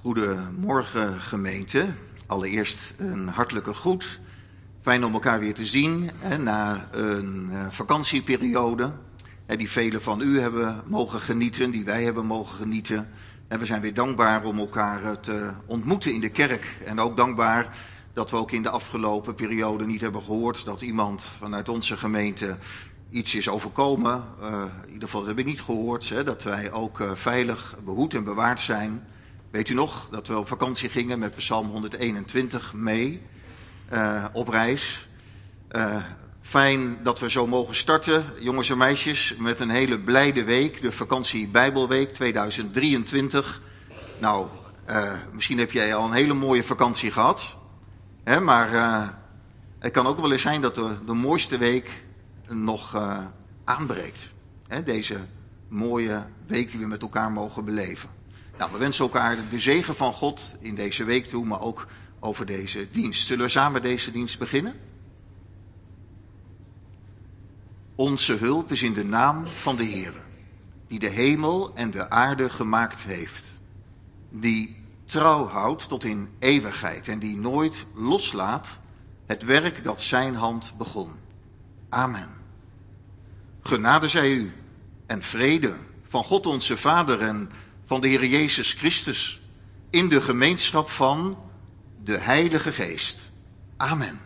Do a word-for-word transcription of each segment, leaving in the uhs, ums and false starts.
Goedemorgen gemeente. Allereerst een hartelijke groet. Fijn om elkaar weer te zien hè, na een uh, vakantieperiode. Hè, die velen van u hebben mogen genieten, die wij hebben mogen genieten. En we zijn weer dankbaar om elkaar te ontmoeten in de kerk. En ook dankbaar dat we ook in de afgelopen periode niet hebben gehoord dat iemand vanuit onze gemeente iets is overkomen. Uh, in ieder geval dat heb ik niet gehoord. Hè, dat wij ook uh, veilig, behoed en bewaard zijn. Weet u nog dat we op vakantie gingen met Psalm honderdeenentwintig mee uh, op reis. Uh, fijn dat we zo mogen starten, jongens en meisjes, met een hele blijde week. De vakantie Bijbelweek tweeduizend drieëntwintig. Nou, uh, misschien heb jij al een hele mooie vakantie gehad. Hè, maar uh, het kan ook wel eens zijn dat de, de mooiste week nog uh, aanbreekt. Hè, deze mooie week die we met elkaar mogen beleven. Nou, we wensen elkaar de zegen van God in deze week toe, maar ook over deze dienst. Zullen we samen deze dienst beginnen? Onze hulp is in de naam van de Heere, die de hemel en de aarde gemaakt heeft. Die trouw houdt tot in eeuwigheid en die nooit loslaat het werk dat zijn hand begon. Amen. Genade zij u en vrede van God onze Vader en van de Heer Jezus Christus in de gemeenschap van de Heilige Geest. Amen.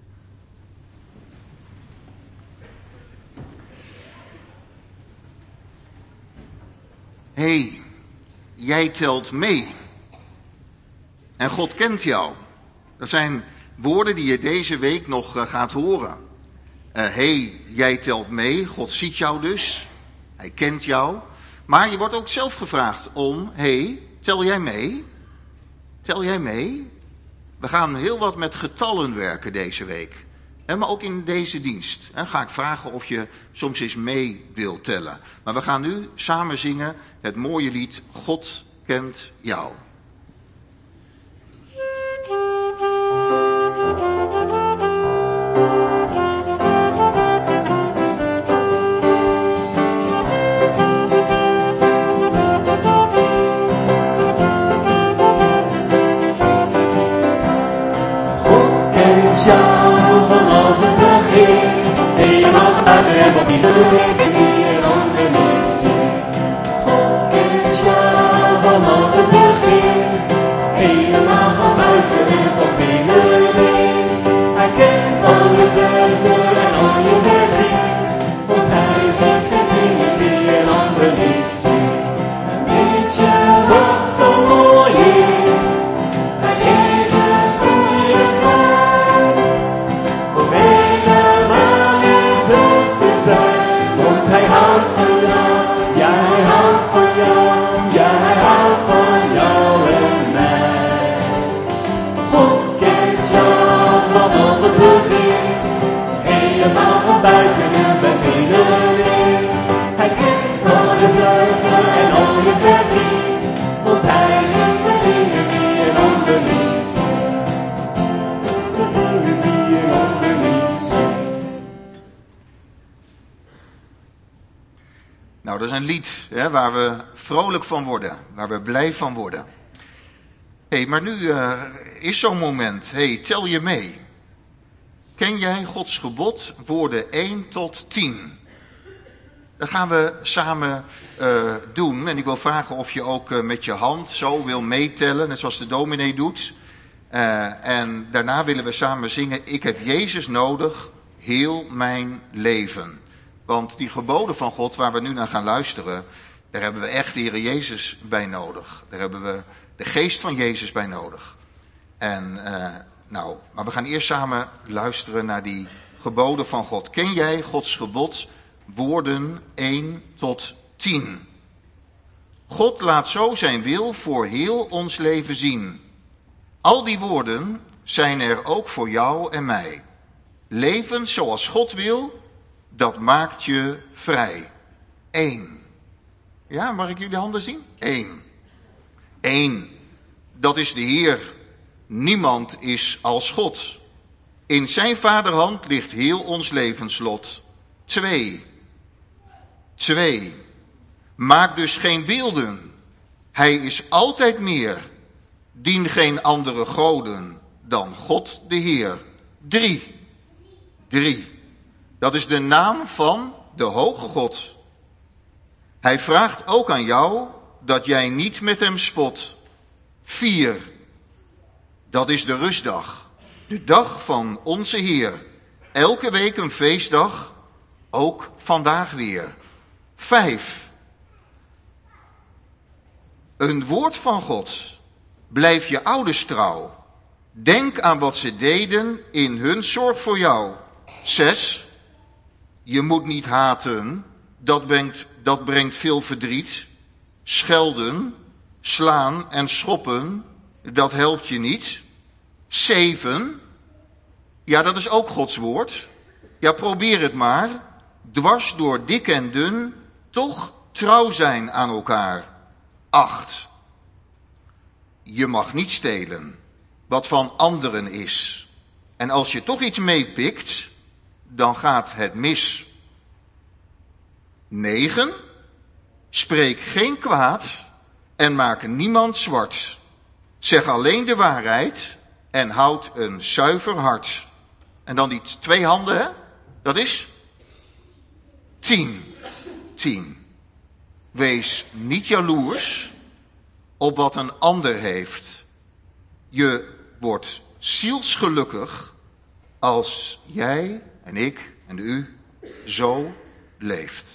Hé, hey, jij telt mee. En God kent jou. Dat zijn woorden die je deze week nog uh, gaat horen. Hé, uh, hey, jij telt mee. God ziet jou dus. Hij kent jou. Maar je wordt ook zelf gevraagd om, hé, hey, tel jij mee? Tel jij mee? We gaan heel wat met getallen werken deze week. En maar ook in deze dienst. En ga ik vragen of je soms eens mee wilt tellen. Maar we gaan nu samen zingen het mooie lied God kent jou. Nou, dat is een lied hè, waar we vrolijk van worden, waar we blij van worden. Hé, hey, maar nu uh, is zo'n moment. Hé, hey, tel je mee. Ken jij Gods gebod, woorden één tot tien? Dat gaan we samen uh, doen. En ik wil vragen of je ook uh, met je hand zo wil meetellen, net zoals de dominee doet. Uh, en daarna willen we samen zingen, ik heb Jezus nodig, heel mijn leven. Want die geboden van God waar we nu naar gaan luisteren, daar hebben we echt de Heer Jezus bij nodig. Daar hebben we de geest van Jezus bij nodig. En uh, nou, maar we gaan eerst samen luisteren naar die geboden van God. Ken jij Gods gebod, woorden één tot tien? God laat zo zijn wil voor heel ons leven zien. Al die woorden zijn er ook voor jou en mij. Leven zoals God wil, dat maakt je vrij. Eén. Ja, mag ik jullie handen zien? Eén. Eén. Dat is de Heer. Niemand is als God. In zijn vaderhand ligt heel ons levenslot. Twee. Twee. Maak dus geen beelden. Hij is altijd meer. Dien geen andere goden dan God de Heer. Drie. Drie. Dat is de naam van de hoge God. Hij vraagt ook aan jou dat jij niet met hem spot. Vier. Dat is de rustdag. De dag van onze Heer. Elke week een feestdag. Ook vandaag weer. Vijf. Een woord van God. Blijf je ouders trouw. Denk aan wat ze deden in hun zorg voor jou. Zes. Je moet niet haten. Dat brengt, dat brengt veel verdriet. Schelden, slaan en schoppen. Dat helpt je niet. Zeven. Ja, dat is ook Gods woord. Ja, probeer het maar. Dwars door dik en dun. Toch trouw zijn aan elkaar. Acht. Je mag niet stelen wat van anderen is. En als je toch iets meepikt, dan gaat het mis. Negen. Spreek geen kwaad en maak niemand zwart. Zeg alleen de waarheid en houd een zuiver hart. En dan die twee handen, hè? Dat is tien. Tien. Wees niet jaloers op wat een ander heeft. Je wordt zielsgelukkig als jij en ik en u zo leeft.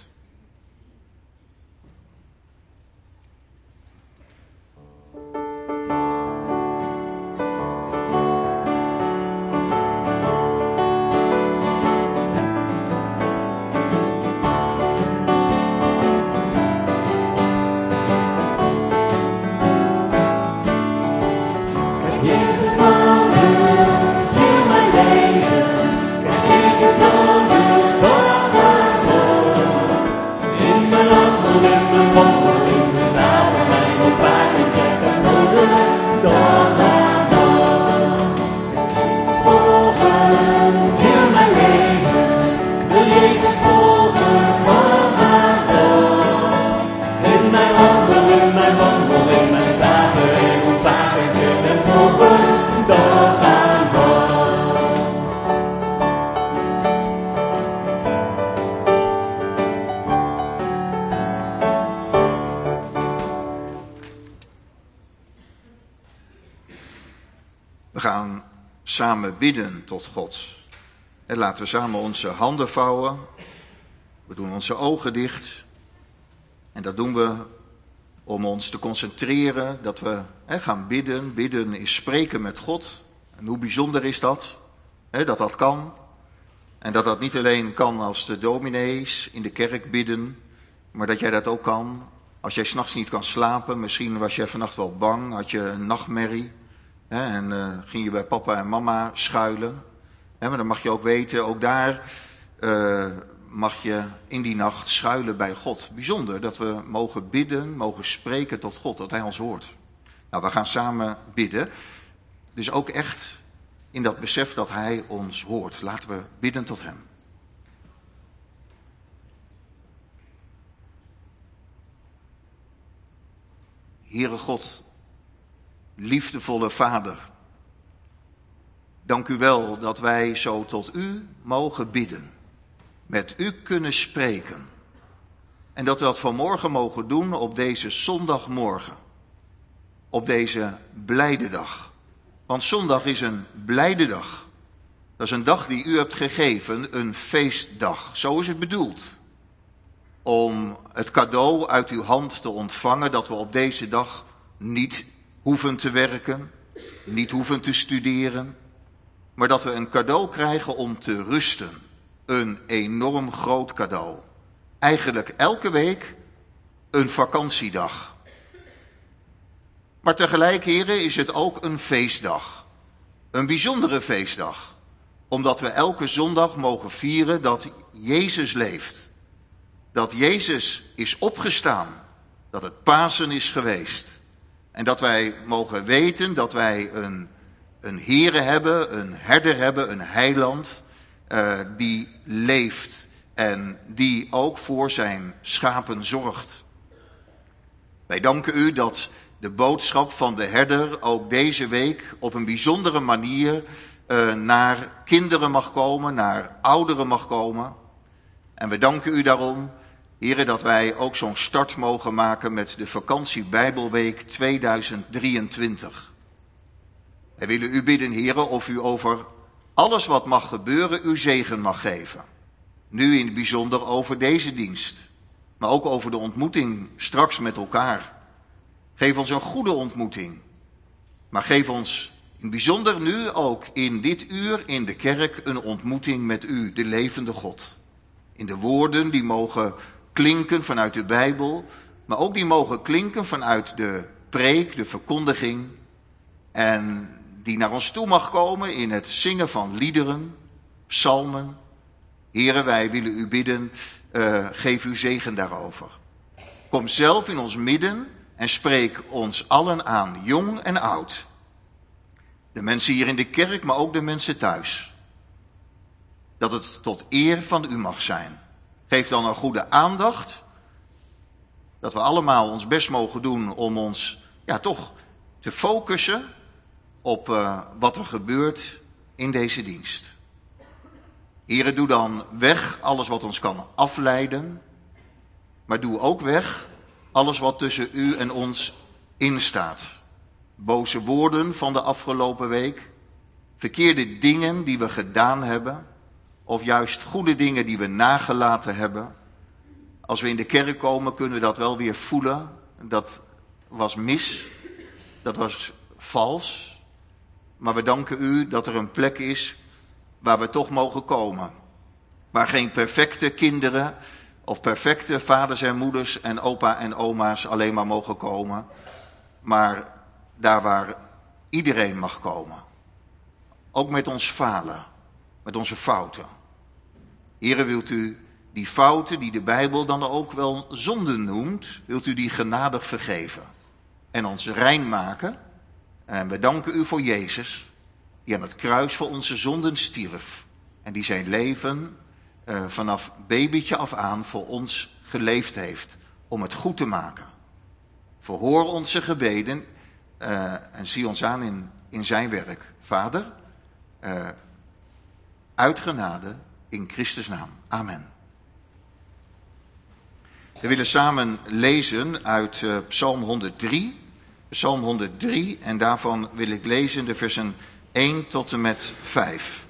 Samen bidden tot God. En laten we samen onze handen vouwen. We doen onze ogen dicht. En dat doen we om ons te concentreren. Dat we hè, gaan bidden. Bidden is spreken met God. En hoe bijzonder is dat? Hè, dat dat kan. En dat dat niet alleen kan als de dominees in de kerk bidden. Maar dat jij dat ook kan. Als jij 's nachts niet kan slapen. Misschien was jij vannacht wel bang. Had je een nachtmerrie. He, en uh, ging je bij papa en mama schuilen. He, maar dan mag je ook weten, ook daar uh, mag je in die nacht schuilen bij God. Bijzonder dat we mogen bidden, mogen spreken tot God, dat hij ons hoort. Nou, we gaan samen bidden. Dus ook echt in dat besef dat hij ons hoort. Laten we bidden tot hem. Heere God, liefdevolle Vader, dank u wel dat wij zo tot u mogen bidden, met u kunnen spreken en dat we dat vanmorgen mogen doen op deze zondagmorgen, op deze blijde dag. Want zondag is een blijde dag. Dat is een dag die u hebt gegeven, een feestdag. Zo is het bedoeld. Om het cadeau uit uw hand te ontvangen dat we op deze dag niet hoeven te werken, niet hoeven te studeren, maar dat we een cadeau krijgen om te rusten. Een enorm groot cadeau. Eigenlijk elke week een vakantiedag. Maar tegelijk, heren, is het ook een feestdag. Een bijzondere feestdag. Omdat we elke zondag mogen vieren dat Jezus leeft. Dat Jezus is opgestaan. Dat het Pasen is geweest. En dat wij mogen weten dat wij een, een Here hebben, een herder hebben, een heiland, uh, die leeft en die ook voor zijn schapen zorgt. Wij danken u dat de boodschap van de herder ook deze week op een bijzondere manier uh, naar kinderen mag komen, naar ouderen mag komen. En we danken u daarom, Heere, dat wij ook zo'n start mogen maken met de vakantie Bijbelweek tweeduizend drieëntwintig. Wij willen u bidden, Heere, of u over alles wat mag gebeuren uw zegen mag geven. Nu in het bijzonder over deze dienst, maar ook over de ontmoeting straks met elkaar. Geef ons een goede ontmoeting, maar geef ons in het bijzonder nu ook in dit uur in de kerk een ontmoeting met u, de levende God. In de woorden die mogen klinken vanuit de Bijbel, maar ook die mogen klinken vanuit de preek, de verkondiging, en die naar ons toe mag komen in het zingen van liederen, psalmen. Here, wij willen u bidden, uh, geef uw zegen daarover. Kom zelf in ons midden en spreek ons allen aan, jong en oud. De mensen hier in de kerk, maar ook de mensen thuis. Dat het tot eer van u mag zijn. Geef dan een goede aandacht. Dat we allemaal ons best mogen doen om ons ja, toch te focussen op uh, wat er gebeurt in deze dienst. Here, doe dan weg alles wat ons kan afleiden. Maar doe ook weg alles wat tussen u en ons instaat. Boze woorden van de afgelopen week. Verkeerde dingen die we gedaan hebben. Of juist goede dingen die we nagelaten hebben. Als we in de kerk komen kunnen we dat wel weer voelen. Dat was mis. Dat was vals. Maar we danken u dat er een plek is waar we toch mogen komen. Waar geen perfecte kinderen of perfecte vaders en moeders en opa en oma's alleen maar mogen komen. Maar daar waar iedereen mag komen. Ook met ons falen. Met onze fouten. Here, wilt u die fouten die de Bijbel dan ook wel zonden noemt, wilt u die genadig vergeven. En ons rein maken. En we danken u voor Jezus, die aan het kruis voor onze zonden stierf. En die zijn leven uh, vanaf babytje af aan voor ons geleefd heeft. Om het goed te maken. Verhoor onze gebeden uh, en zie ons aan in, in zijn werk. Vader, uh, uit genade in Christus naam. Amen. We willen samen lezen uit uh, Psalm honderddrie. Psalm honderddrie en daarvan wil ik lezen de versen één tot en met vijf.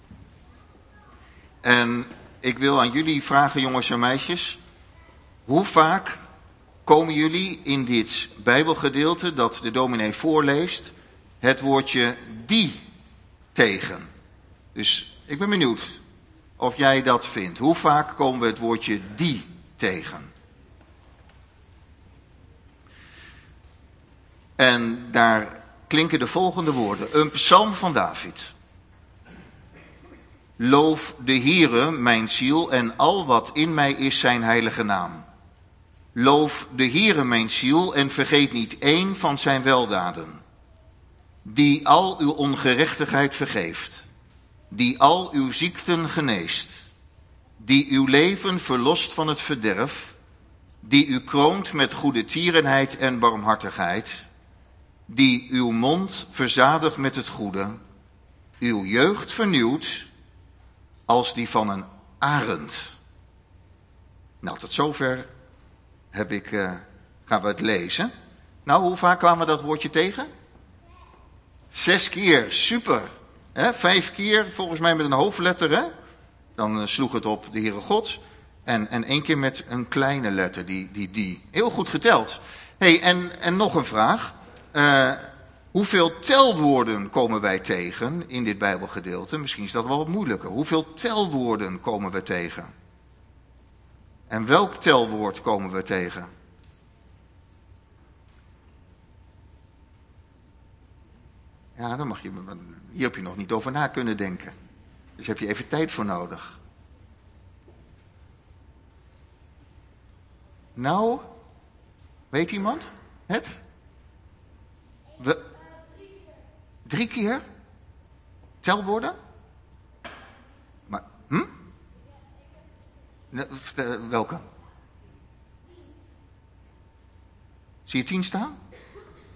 En ik wil aan jullie vragen, jongens en meisjes, hoe vaak komen jullie in dit Bijbelgedeelte dat de dominee voorleest het woordje die tegen? Dus ik ben benieuwd of jij dat vindt. Hoe vaak komen we het woordje die tegen? En daar klinken de volgende woorden. Een psalm van David. Loof de Heere, mijn ziel, en al wat in mij is zijn heilige naam. Loof de Heere, mijn ziel, en vergeet niet één van zijn weldaden. Die al uw ongerechtigheid vergeeft. Die al uw ziekten geneest. Die uw leven verlost van het verderf. Die u kroont met goede tierenheid en barmhartigheid. Die uw mond verzadigt met het goede, uw jeugd vernieuwt als die van een arend. Nou, tot zover heb ik, uh, gaan we het lezen. Nou, hoe vaak kwamen we dat woordje tegen? Zes keer, super. He, vijf keer, volgens mij met een hoofdletter, hè? Dan uh, sloeg het op de Heere God. En, en één keer met een kleine letter, die, die, die. Heel goed geteld. Hey, en, en nog een vraag. Uh, hoeveel telwoorden komen wij tegen in dit Bijbelgedeelte? Misschien is dat wel wat moeilijker. Hoeveel telwoorden komen we tegen? En welk telwoord komen we tegen? Ja, dan mag je, hier heb je nog niet over na kunnen denken. Dus heb je even tijd voor nodig. Nou, weet iemand het? We, drie keer? Telwoorden? Maar, hm? Welke? Zie je tien staan?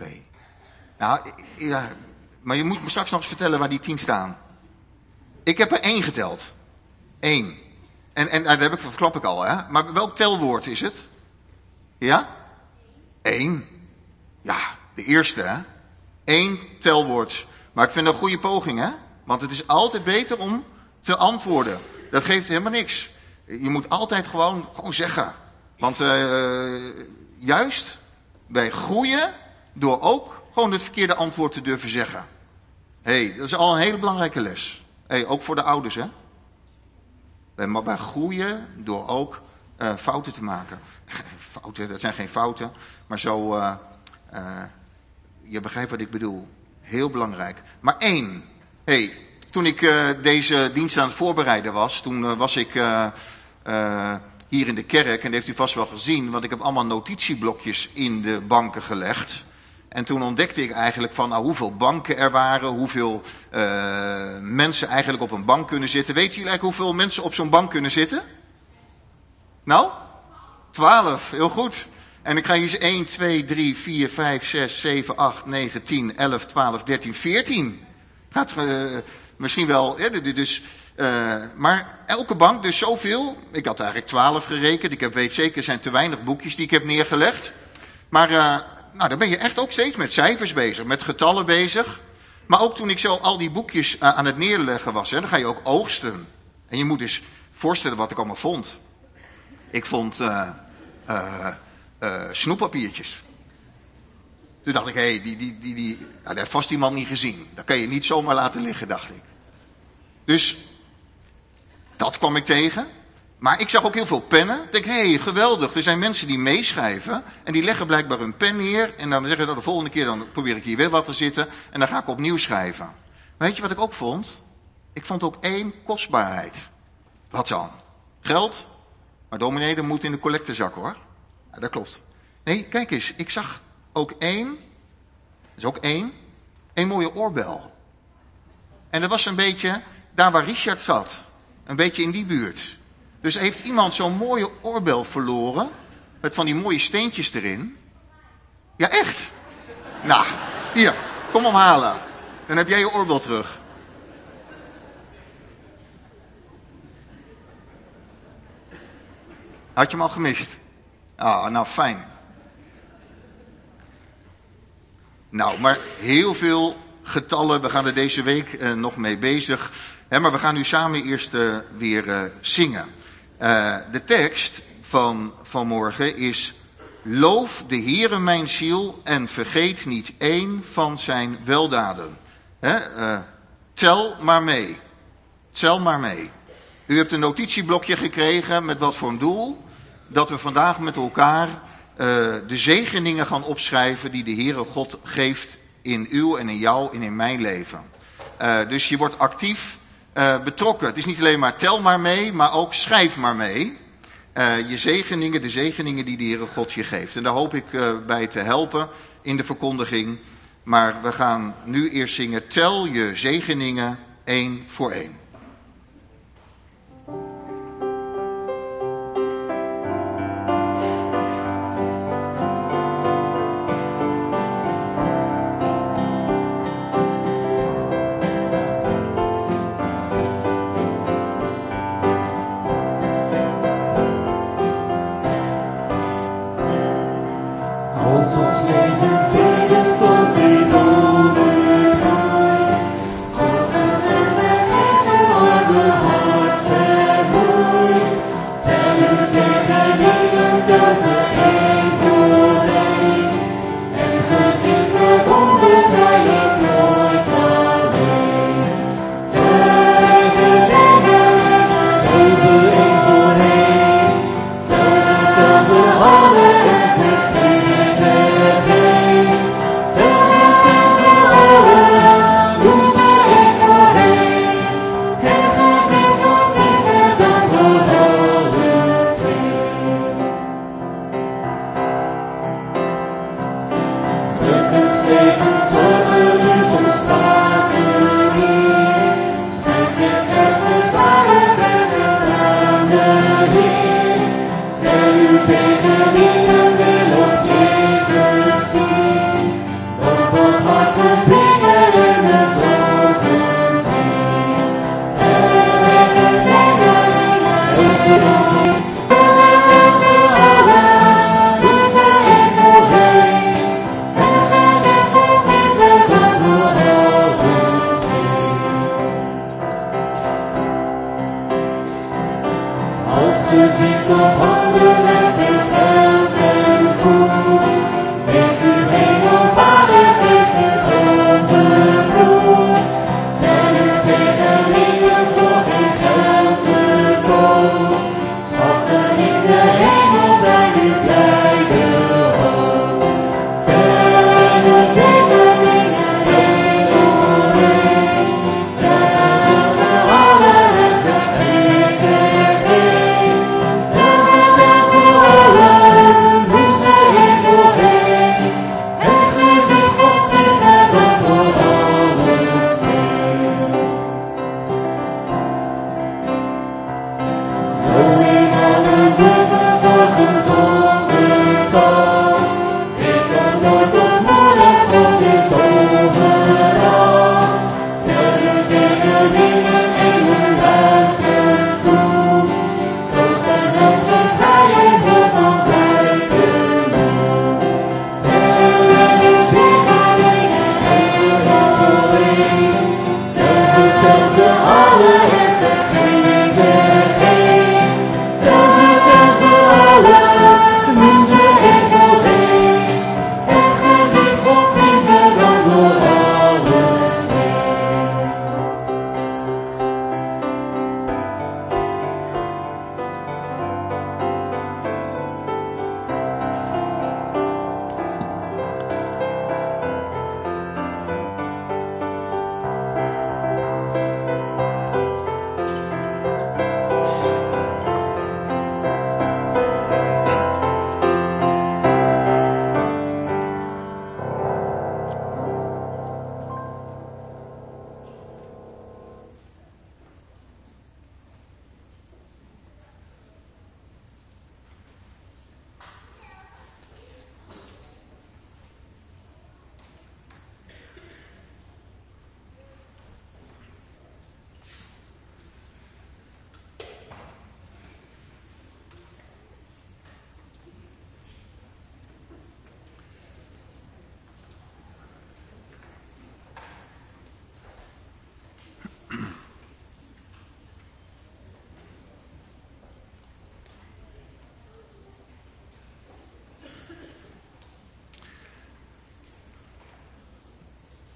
Okay. Nou, ja, maar je moet me straks nog eens vertellen waar die tien staan. Ik heb er één geteld. Eén. En, en dat heb ik, verklap ik al, hè. Maar welk telwoord is het? Ja? Eén. Ja, de eerste, hè. Eén telwoord. Maar ik vind het een goede poging, hè. Want het is altijd beter om te antwoorden. Dat geeft helemaal niks. Je moet altijd gewoon, gewoon zeggen. Want uh, juist, wij groeien door ook gewoon het verkeerde antwoord te durven zeggen. Hé, hey, dat is al een hele belangrijke les. Hé, hey, ook voor de ouders, hè. Wij, wij groeien door ook uh, fouten te maken. Fouten, dat zijn geen fouten. Maar zo, uh, uh, je begrijpt wat ik bedoel. Heel belangrijk. Maar één. Hé, hey, toen ik uh, deze dienst aan het voorbereiden was, toen uh, was ik uh, uh, hier in de kerk. En dat heeft u vast wel gezien, want ik heb allemaal notitieblokjes in de banken gelegd. En toen ontdekte ik eigenlijk van nou, hoeveel banken er waren, hoeveel uh, mensen eigenlijk op een bank kunnen zitten. Weet jullie eigenlijk hoeveel mensen op zo'n bank kunnen zitten? Nou? Twaalf, heel goed. En dan krijg je eens één, twee, drie, vier, vijf, zes, zeven, acht, negen, tien, elf, twaalf, dertien, veertien. Gaat uh, misschien wel, ja, dus, uh, maar elke bank dus zoveel. Ik had eigenlijk twaalf gerekend. Ik heb, weet zeker, er zijn te weinig boekjes die ik heb neergelegd. Maar uh, nou, dan ben je echt ook steeds met cijfers bezig, met getallen bezig. Maar ook toen ik zo al die boekjes uh, aan het neerleggen was, hè, dan ga je ook oogsten. En je moet dus voorstellen wat ik allemaal vond. Ik vond uh, uh, uh, snoeppapiertjes. Toen dacht ik, hé, hey, die, die, die, die, nou, dat heeft vast iemand niet gezien. Dat kan je niet zomaar laten liggen, dacht ik. Dus, dat kwam ik tegen. Maar ik zag ook heel veel pennen. Ik denk, hé, hey, geweldig. Er zijn mensen die meeschrijven. En die leggen blijkbaar hun pen neer. En dan zeggen ze, de volgende keer dan probeer ik hier weer wat te zitten. En dan ga ik opnieuw schrijven. Maar weet je wat ik ook vond? Ik vond ook één kostbaarheid. Wat dan? Geld? Maar dominee, dat moet in de collectezak, hoor. Ja, dat klopt. Nee, kijk eens. Ik zag ook één. Dat is ook één. Een mooie oorbel. En dat was een beetje daar waar Richard zat. Een beetje in die buurt. Dus heeft iemand zo'n mooie oorbel verloren. Met van die mooie steentjes erin. Ja, echt. Nou, hier. Kom hem halen. Dan heb jij je oorbel terug. Had je hem al gemist? Ah, nou fijn. Nou, maar heel veel getallen. We gaan er deze week uh, nog mee bezig. Hè, maar we gaan nu samen eerst uh, weer uh, zingen. Uh, de tekst van vanmorgen is: Loof de Heere mijn ziel en vergeet niet één van zijn weldaden. Hè, uh, tel maar mee. Tel maar mee. U hebt een notitieblokje gekregen met wat voor een doel. Dat we vandaag met elkaar uh, de zegeningen gaan opschrijven die de Heere God geeft in uw en in jouw en in mijn leven. Uh, dus je wordt actief uh, betrokken. Het is niet alleen maar tel maar mee, maar ook schrijf maar mee. Uh, je zegeningen, de zegeningen die de Heere God je geeft. En daar hoop ik uh, bij te helpen in de verkondiging. Maar we gaan nu eerst zingen: tel je zegeningen één voor één.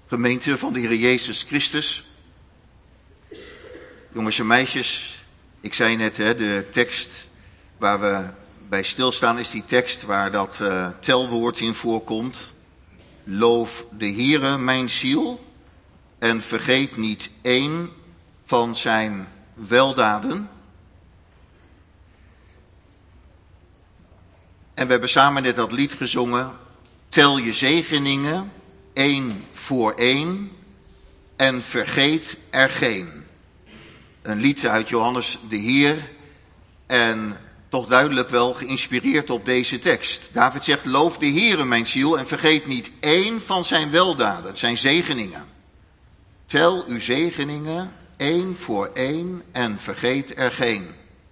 Gemeente van de Heer Jezus Christus. Jongens en meisjes, ik zei net, hè, de tekst waar we bij stilstaan is die tekst waar dat uh, telwoord in voorkomt. Loof de Heere mijn ziel en vergeet niet één van zijn weldaden. En we hebben samen net dat lied gezongen. Tel je zegeningen, één voor één, en vergeet er geen. Een lied uit Johannes de Heer en toch duidelijk wel geïnspireerd op deze tekst. David zegt, loof de Heere mijn ziel en vergeet niet één van zijn weldaden, zijn zegeningen. Tel uw zegeningen, één voor één, en vergeet er geen.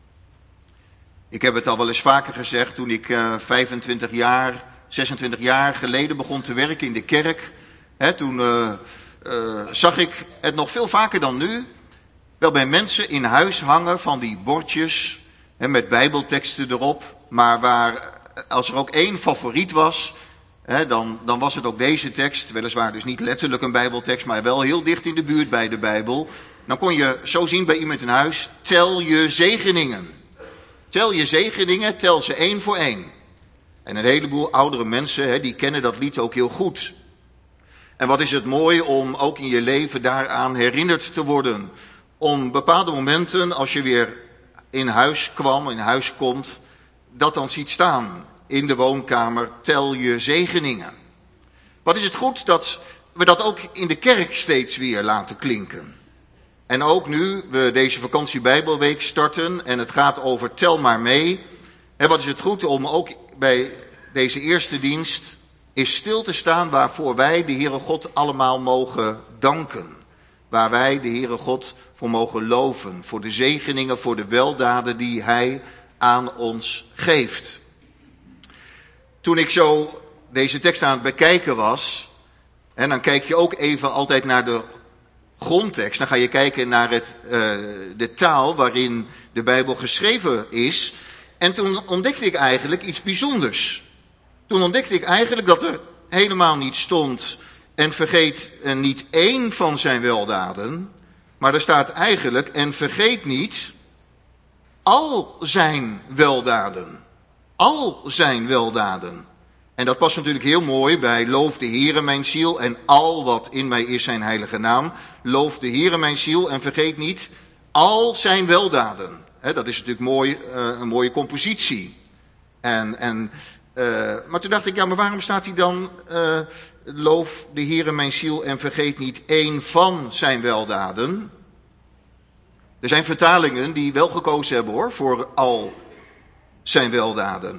Ik heb het al wel eens vaker gezegd, toen ik uh, vijfentwintig jaar, zesentwintig jaar geleden begon te werken in de kerk. Hè, toen uh, uh, zag ik het nog veel vaker dan nu, wel bij mensen in huis hangen van die bordjes, hè, met bijbelteksten erop. Maar waar, als er ook één favoriet was, hè, dan, dan was het ook deze tekst. Weliswaar dus niet letterlijk een bijbeltekst, maar wel heel dicht in de buurt bij de Bijbel. Dan kon je zo zien bij iemand in huis, tel je zegeningen. Tel je zegeningen, tel ze één voor één. En een heleboel oudere mensen, hè, die kennen dat lied ook heel goed. En wat is het mooi om ook in je leven daaraan herinnerd te worden. Om bepaalde momenten, als je weer in huis kwam, in huis komt, dat dan ziet staan in de woonkamer, tel je zegeningen. Wat is het goed dat we dat ook in de kerk steeds weer laten klinken. En ook nu we deze vakantie Bijbelweek starten en het gaat over tel maar mee. En wat is het goed om ook bij deze eerste dienst is stil te staan waarvoor wij de Heere God allemaal mogen danken. Waar wij de Heere God voor mogen loven. Voor de zegeningen, voor de weldaden die Hij aan ons geeft. Toen ik zo deze tekst aan het bekijken was, en dan kijk je ook even altijd naar de grondtekst. Dan ga je kijken naar het, uh, de taal waarin de Bijbel geschreven is. En toen ontdekte ik eigenlijk iets bijzonders. Toen ontdekte ik eigenlijk dat er helemaal niet stond en vergeet niet één van zijn weldaden. Maar er staat eigenlijk en vergeet niet al zijn weldaden. Al zijn weldaden. En dat past natuurlijk heel mooi bij loof de Heere mijn ziel en al wat in mij is zijn heilige naam. Loof de Heere mijn ziel en vergeet niet al zijn weldaden. He, dat is natuurlijk mooi, uh, een mooie compositie. En, en, uh, maar toen dacht ik, ja, maar waarom staat hij dan uh, loof de Heere mijn ziel en vergeet niet één van zijn weldaden? Er zijn vertalingen die wel gekozen hebben hoor, voor al zijn weldaden.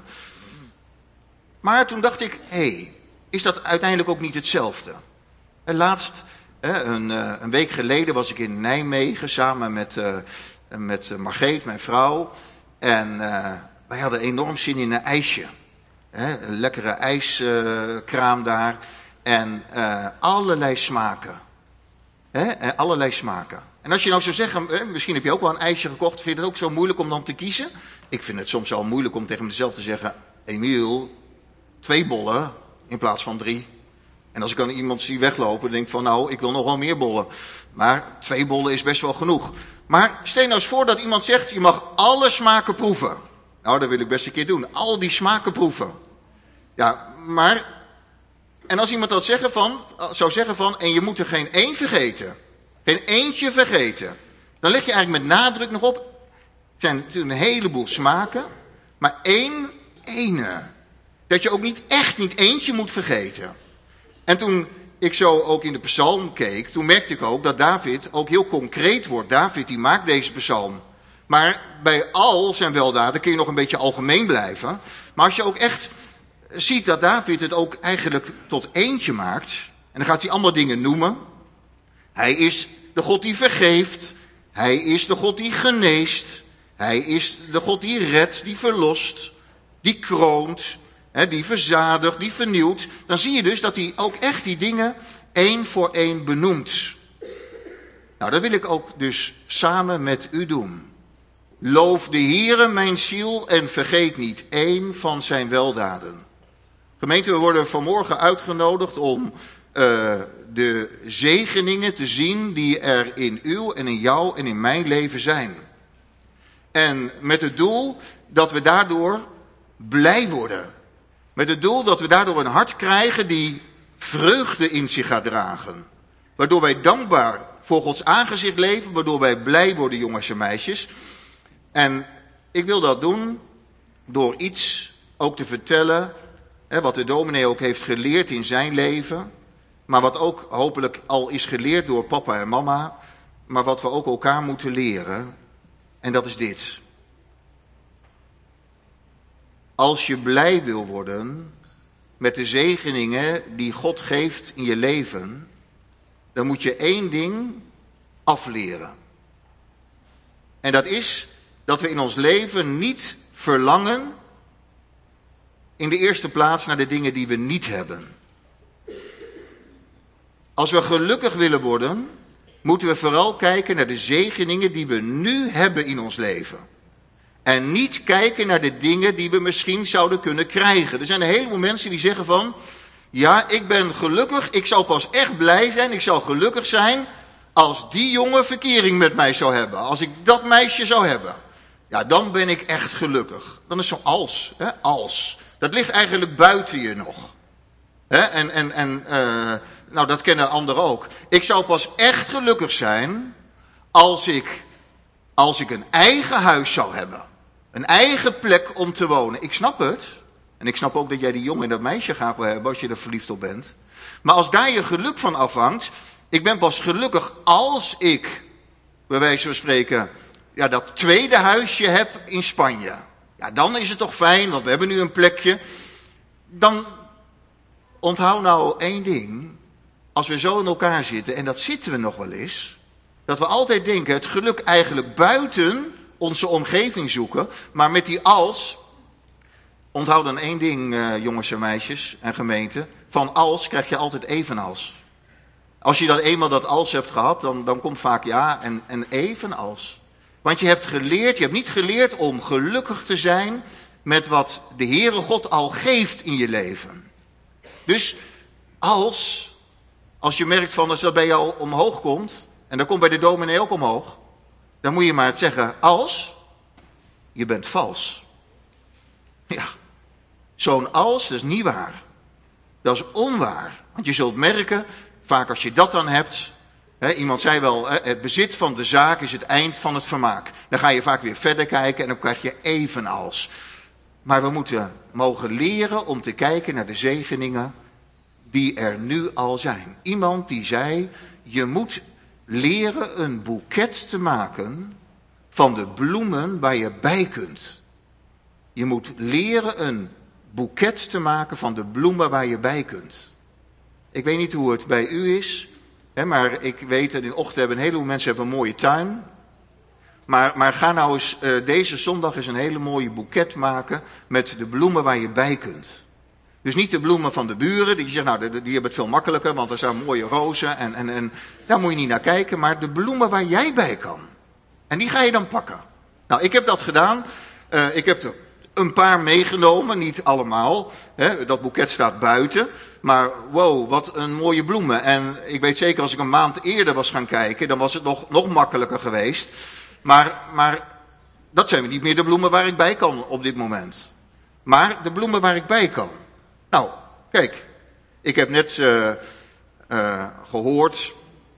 Maar toen dacht ik, hé, hey, is dat uiteindelijk ook niet hetzelfde? En laatst, een, een week geleden was ik in Nijmegen samen met, uh, met Margreet, mijn vrouw. En uh, wij hadden enorm zin in een ijsje. Hè, een lekkere ijskraam uh, daar. En uh, allerlei smaken. Hè, allerlei smaken. En als je nou zou zeggen, hè, misschien heb je ook wel een ijsje gekocht. Vind je het ook zo moeilijk om dan te kiezen? Ik vind het soms al moeilijk om tegen mezelf te zeggen, Emiel, twee bollen in plaats van drie. En als ik dan iemand zie weglopen, dan denk ik van nou, ik wil nog wel meer bollen. Maar twee bollen is best wel genoeg. Maar stel nou eens voor dat iemand zegt, je mag alle smaken proeven. Nou, dat wil ik best een keer doen. Al die smaken proeven. Ja, maar, en als iemand dat zeggen van, zou zeggen van, en je moet er geen één vergeten. Geen eentje vergeten. Dan leg je eigenlijk met nadruk nog op, het zijn natuurlijk een heleboel smaken, maar één ene. Dat je ook niet echt niet eentje moet vergeten. En toen ik zo ook in de psalm keek, toen merkte ik ook dat David ook heel concreet wordt. David die maakt deze psalm. Maar bij al zijn weldaden kun je nog een beetje algemeen blijven. Maar als je ook echt ziet dat David het ook eigenlijk tot eentje maakt. En dan gaat hij allemaal dingen noemen. Hij is de God die vergeeft. Hij is de God die geneest. Hij is de God die redt, die verlost, die kroont. He, die verzadigt, die vernieuwt. Dan zie je dus dat hij ook echt die dingen één voor één benoemt. Nou, dat wil ik ook dus samen met u doen. Loof de Heere mijn ziel en vergeet niet één van zijn weldaden. Gemeente, we worden vanmorgen uitgenodigd om uh, de zegeningen te zien die er in uw en in jou en in mijn leven zijn. En met het doel dat we daardoor blij worden. Met het doel dat we daardoor een hart krijgen die vreugde in zich gaat dragen. Waardoor wij dankbaar voor Gods aangezicht leven, waardoor wij blij worden, jongens en meisjes. En ik wil dat doen door iets ook te vertellen, hè, wat de dominee ook heeft geleerd in zijn leven. Maar wat ook hopelijk al is geleerd door papa en mama. Maar wat we ook elkaar moeten leren. En dat is dit. Als je blij wil worden met de zegeningen die God geeft in je leven, dan moet je één ding afleren. En dat is dat we in ons leven niet verlangen in de eerste plaats naar de dingen die we niet hebben. Als we gelukkig willen worden, moeten we vooral kijken naar de zegeningen die we nu hebben in ons leven. En niet kijken naar de dingen die we misschien zouden kunnen krijgen. Er zijn een heleboel mensen die zeggen van, ja, ik ben gelukkig, ik zou pas echt blij zijn, ik zou gelukkig zijn als die jongen verkering met mij zou hebben. Als ik dat meisje zou hebben. Ja, dan ben ik echt gelukkig. Dan is zo als, hè, als. Dat ligt eigenlijk buiten je nog. Hè? En, en, en uh, nou, dat kennen anderen ook. Ik zou pas echt gelukkig zijn als ik, als ik een eigen huis zou hebben. Een eigen plek om te wonen. Ik snap het. En ik snap ook dat jij die jongen en dat meisje graag wil hebben als je er verliefd op bent. Maar als daar je geluk van afhangt. Ik ben pas gelukkig als ik, bij wijze van spreken, ja, dat tweede huisje heb in Spanje. Ja, dan is het toch fijn, want we hebben nu een plekje. Dan onthoud nou één ding. Als we zo in elkaar zitten, en dat zitten we nog wel eens. Dat we altijd denken, het geluk eigenlijk buiten onze omgeving zoeken. Maar met die als, onthoud dan één ding, uh, jongens en meisjes en gemeente. Van als krijg je altijd evenals. Als je dan eenmaal dat als hebt gehad, dan, dan komt vaak ja en, en evenals. Want je hebt geleerd, je hebt niet geleerd om gelukkig te zijn met wat de Heere God al geeft in je leven. Dus als, als je merkt van als dat bij jou omhoog komt, en dat komt bij de dominee ook omhoog, dan moet je maar zeggen, als, je bent vals. Ja, zo'n als, dat is niet waar. Dat is onwaar. Want je zult merken, vaak als je dat dan hebt, hè, iemand zei wel, hè, het bezit van de zaak is het eind van het vermaak. Dan ga je vaak weer verder kijken en dan krijg je evenals. Maar we moeten mogen leren om te kijken naar de zegeningen die er nu al zijn. Iemand die zei, je moet leren een boeket te maken van de bloemen waar je bij kunt. Je moet leren een boeket te maken van de bloemen waar je bij kunt. Ik weet niet hoe het bij u is, hè, maar ik weet dat in de ochtend hebben een heleboel mensen hebben een mooie tuin. Maar, maar ga nou eens uh, deze zondag eens een hele mooie boeket maken met de bloemen waar je bij kunt. Dus niet de bloemen van de buren, die je zegt, nou, die, die hebben het veel makkelijker, want er zijn mooie rozen en, en, en daar moet je niet naar kijken. Maar de bloemen waar jij bij kan. En die ga je dan pakken. Nou, ik heb dat gedaan. Uh, ik heb er een paar meegenomen, niet allemaal. Hè, dat boeket staat buiten. Maar wow, wat een mooie bloemen. En ik weet zeker, als ik een maand eerder was gaan kijken, dan was het nog, nog makkelijker geweest. Maar, maar dat zijn niet meer de bloemen waar ik bij kan op dit moment. Maar de bloemen waar ik bij kan. Nou, kijk. Ik heb net uh, uh, gehoord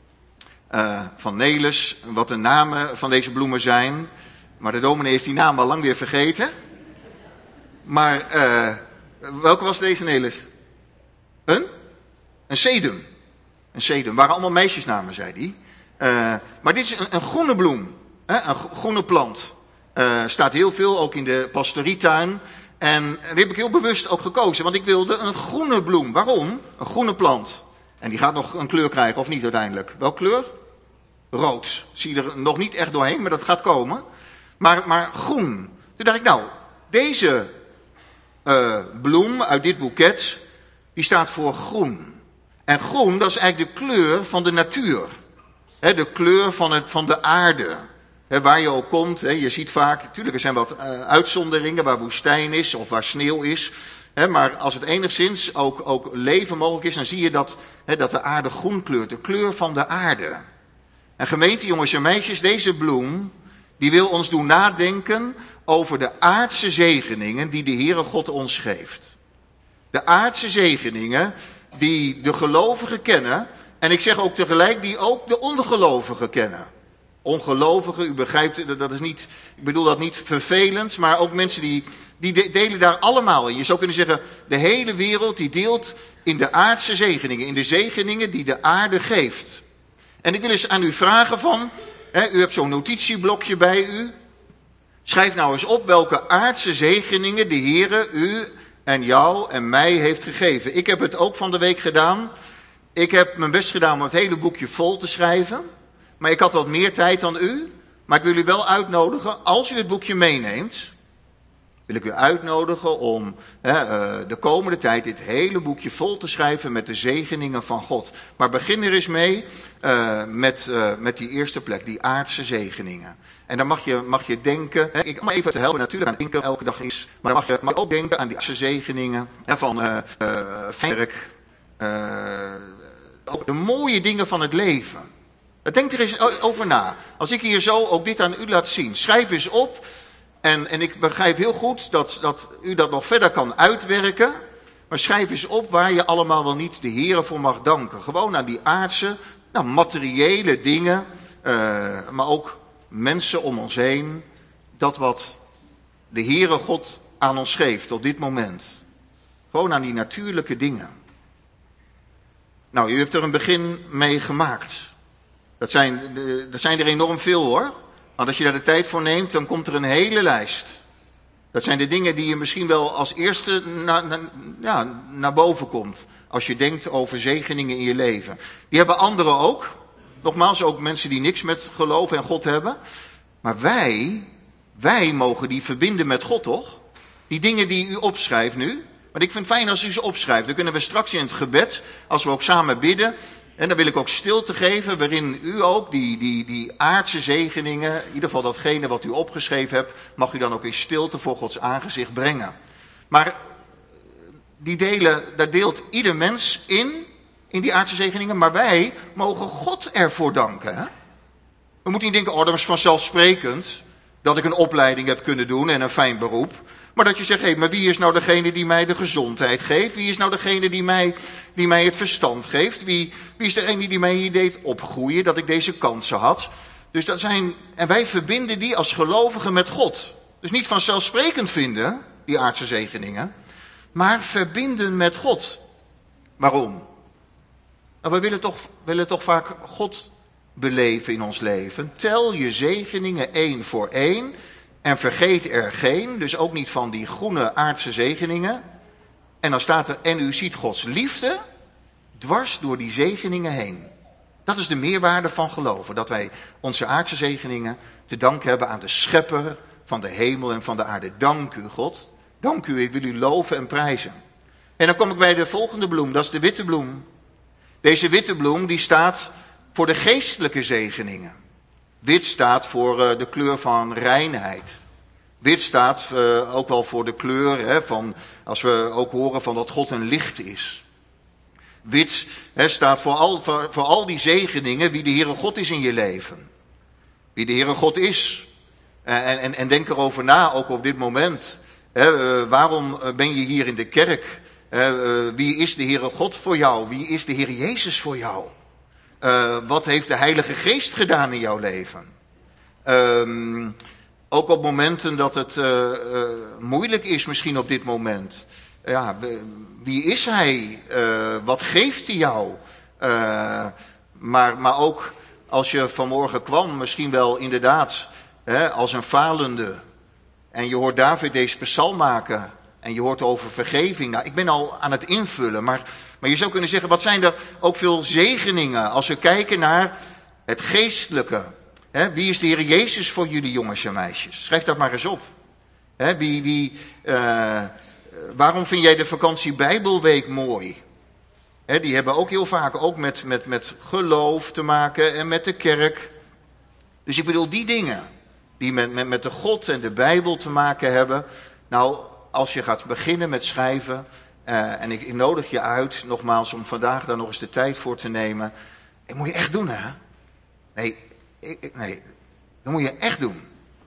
uh, van Nelis wat de namen van deze bloemen zijn. Maar de dominee is die naam al lang weer vergeten. Maar uh, welke was deze Nelis? Een? Een sedum. Een sedum. Waren allemaal meisjesnamen, zei hij. Uh, maar dit is een, een groene bloem. Hè? Een groene plant. Uh, staat heel veel, ook in de pastorietuin. En die heb ik heel bewust ook gekozen. Want ik wilde een groene bloem. Waarom? Een groene plant. En die gaat nog een kleur krijgen, of niet uiteindelijk? Welke kleur? Rood. Zie je er nog niet echt doorheen, maar dat gaat komen. Maar, maar groen. Toen dacht ik, nou, deze uh, bloem uit dit boeket, die staat voor groen. En groen, dat is eigenlijk de kleur van de natuur. He, de kleur van, het, van de aarde. He, waar je ook komt, he, je ziet vaak, natuurlijk er zijn wat uh, uitzonderingen waar woestijn is of waar sneeuw is. He, maar als het enigszins ook, ook leven mogelijk is, dan zie je dat, he, dat de aarde groen kleurt. De kleur van de aarde. En gemeente, jongens en meisjes, deze bloem, die wil ons doen nadenken over de aardse zegeningen die de Heere God ons geeft. De aardse zegeningen die de gelovigen kennen. En ik zeg ook tegelijk die ook de ongelovigen kennen. Ongelovigen, u begrijpt, dat is niet, ik bedoel dat niet vervelend, maar ook mensen die, die delen daar allemaal in. Je zou kunnen zeggen, de hele wereld die deelt in de aardse zegeningen, in de zegeningen die de aarde geeft. En ik wil eens aan u vragen van, hè, u hebt zo'n notitieblokje bij u. Schrijf nou eens op welke aardse zegeningen de Heere u en jou en mij heeft gegeven. Ik heb het ook van de week gedaan. Ik heb mijn best gedaan om het hele boekje vol te schrijven. Maar ik had wat meer tijd dan u. Maar ik wil u wel uitnodigen, als u het boekje meeneemt, wil ik u uitnodigen om hè, uh, de komende tijd dit hele boekje vol te schrijven met de zegeningen van God. Maar begin er eens mee uh, met, uh, met die eerste plek, die aardse zegeningen. En dan mag je, mag je denken, hè, ik mag even te helpen natuurlijk aan het denken elke dag is, maar dan mag je mag ook denken aan die aardse zegeningen hè, van uh, uh, werk, uh, ook de mooie dingen van het leven. Denk er eens over na. Als ik hier zo ook dit aan u laat zien, schrijf eens op. En, en ik begrijp heel goed dat, dat u dat nog verder kan uitwerken. Maar schrijf eens op waar je allemaal wel niet de Heere voor mag danken. Gewoon aan die aardse, nou, materiële dingen. Uh, maar ook mensen om ons heen. Dat wat de Heere God aan ons geeft op dit moment. Gewoon aan die natuurlijke dingen. Nou, u hebt er een begin mee gemaakt. Dat zijn, dat zijn er enorm veel hoor. Want als je daar de tijd voor neemt, dan komt er een hele lijst. Dat zijn de dingen die je misschien wel als eerste na, na, ja, naar boven komt. Als je denkt over zegeningen in je leven. Die hebben anderen ook. Nogmaals, ook mensen die niks met geloof en God hebben. Maar wij, wij mogen die verbinden met God toch? Die dingen die u opschrijft nu. Want ik vind het fijn als u ze opschrijft. Dan kunnen we straks in het gebed, als we ook samen bidden. En dan wil ik ook stilte geven, waarin u ook die, die, die aardse zegeningen, in ieder geval datgene wat u opgeschreven hebt, mag u dan ook in stilte voor Gods aangezicht brengen. Maar die delen, daar deelt ieder mens in, in die aardse zegeningen, maar wij mogen God ervoor danken. Hè? We moeten niet denken, oh dat is vanzelfsprekend, dat ik een opleiding heb kunnen doen en een fijn beroep. Maar dat je zegt, hé, hey, maar wie is nou degene die mij de gezondheid geeft? Wie is nou degene die mij, die mij het verstand geeft? Wie, wie is degene die mij hier deed opgroeien, dat ik deze kansen had? Dus dat zijn, en wij verbinden die als gelovigen met God. Dus niet vanzelfsprekend vinden, die aardse zegeningen, maar verbinden met God. Waarom? Nou, we willen toch, willen toch vaak God beleven in ons leven. Tel je zegeningen één voor één. En vergeet er geen, dus ook niet van die groene aardse zegeningen. En dan staat er, en u ziet Gods liefde dwars door die zegeningen heen. Dat is de meerwaarde van geloven, dat wij onze aardse zegeningen te danken hebben aan de schepper van de hemel en van de aarde. Dank u God, dank u, ik wil u loven en prijzen. En dan kom ik bij de volgende bloem, dat is de witte bloem. Deze witte bloem die staat voor de geestelijke zegeningen. Wit staat voor uh, de kleur van reinheid. Wit staat uh, ook wel voor de kleur, hè, van, als we ook horen van dat God een licht is. Wit hè, staat voor al, voor, voor al die zegeningen wie de Heere God is in je leven. Wie de Heere God is. En, en, en denk erover na, ook op dit moment. Hè, uh, waarom ben je hier in de kerk? Uh, uh, wie is de Heere God voor jou? Wie is de Heer Jezus voor jou? Uh, wat heeft de Heilige Geest gedaan in jouw leven? Um, ook op momenten dat het uh, uh, moeilijk is misschien op dit moment. Ja, wie is hij? Uh, wat geeft hij jou? Uh, maar, maar ook als je vanmorgen kwam, misschien wel inderdaad hè, als een falende. En je hoort David deze psalm maken. En je hoort over vergeving. Nou, ik ben al aan het invullen, maar... Maar je zou kunnen zeggen, wat zijn er ook veel zegeningen als we kijken naar het geestelijke. He, wie is de Heer Jezus voor jullie jongens en meisjes? Schrijf dat maar eens op. He, wie, wie, uh, waarom vind jij de vakantie Bijbelweek mooi? He, die hebben ook heel vaak ook met, met, met geloof te maken en met de kerk. Dus ik bedoel die dingen die met, met, met de God en de Bijbel te maken hebben. Nou, als je gaat beginnen met schrijven, uh, en ik, ik nodig je uit, nogmaals, om vandaag daar nog eens de tijd voor te nemen. Dat moet je echt doen, hè? Nee, ik, nee, dat moet je echt doen.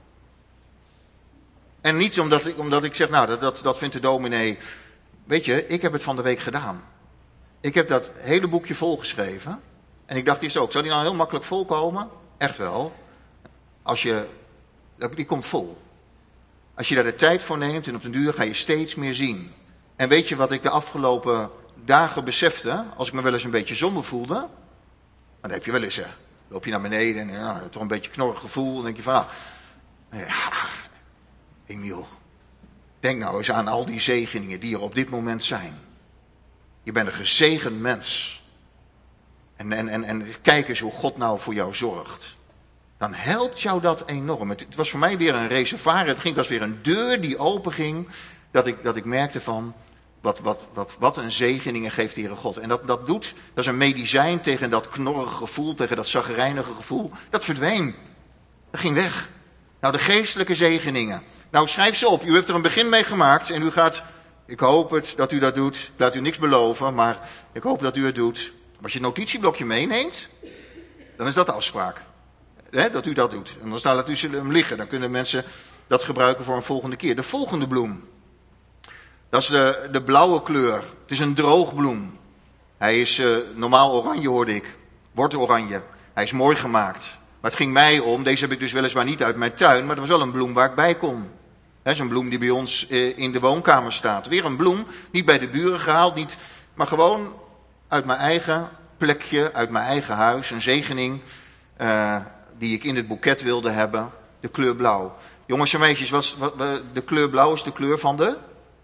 En niet omdat ik, omdat ik zeg, nou, dat, dat, dat vindt de dominee. Weet je, ik heb het van de week gedaan. Ik heb dat hele boekje volgeschreven. En ik dacht eerst ook, zou die nou heel makkelijk volkomen? Echt wel. Als je, die komt vol. Als je daar de tijd voor neemt en op den duur ga je steeds meer zien. En weet je wat ik de afgelopen dagen besefte? Als ik me wel eens een beetje somber voelde. Maar dat heb je wel eens, hè. Loop je naar beneden en nou, toch een beetje knorrig gevoel. Dan denk je van, nou, ja, Emiel, denk nou eens aan al die zegeningen die er op dit moment zijn. Je bent een gezegend mens. En, en, en, en kijk eens hoe God nou voor jou zorgt. Dan helpt jou dat enorm. Het, het was voor mij weer een reservoir. Het ging, was weer een deur die open ging. Dat ik, dat ik merkte van, wat, wat, wat, wat een zegeningen geeft de Heere God. En dat, dat doet, dat is een medicijn tegen dat knorrige gevoel, tegen dat chagrijnige gevoel. Dat verdween. Dat ging weg. Nou, de geestelijke zegeningen. Nou, schrijf ze op. U hebt er een begin mee gemaakt en u gaat, ik hoop het dat u dat doet. Ik laat u niks beloven, maar ik hoop dat u het doet. Als je het notitieblokje meeneemt, dan is dat de afspraak. He, dat u dat doet. En dan staat, laat u hem liggen. Dan kunnen mensen dat gebruiken voor een volgende keer. De volgende bloem. Dat is de, de blauwe kleur. Het is een droogbloem. Hij is uh, normaal oranje, hoorde ik. Wordt oranje. Hij is mooi gemaakt. Maar het ging mij om, deze heb ik dus weliswaar niet uit mijn tuin, maar dat was wel een bloem waar ik bij kon. Dat is een bloem die bij ons uh, in de woonkamer staat. Weer een bloem, niet bij de buren gehaald, niet, maar gewoon uit mijn eigen plekje, uit mijn eigen huis. Een zegening uh, die ik in het boeket wilde hebben. De kleur blauw. Jongens en meisjes, was, wat, de kleur blauw is de kleur van de...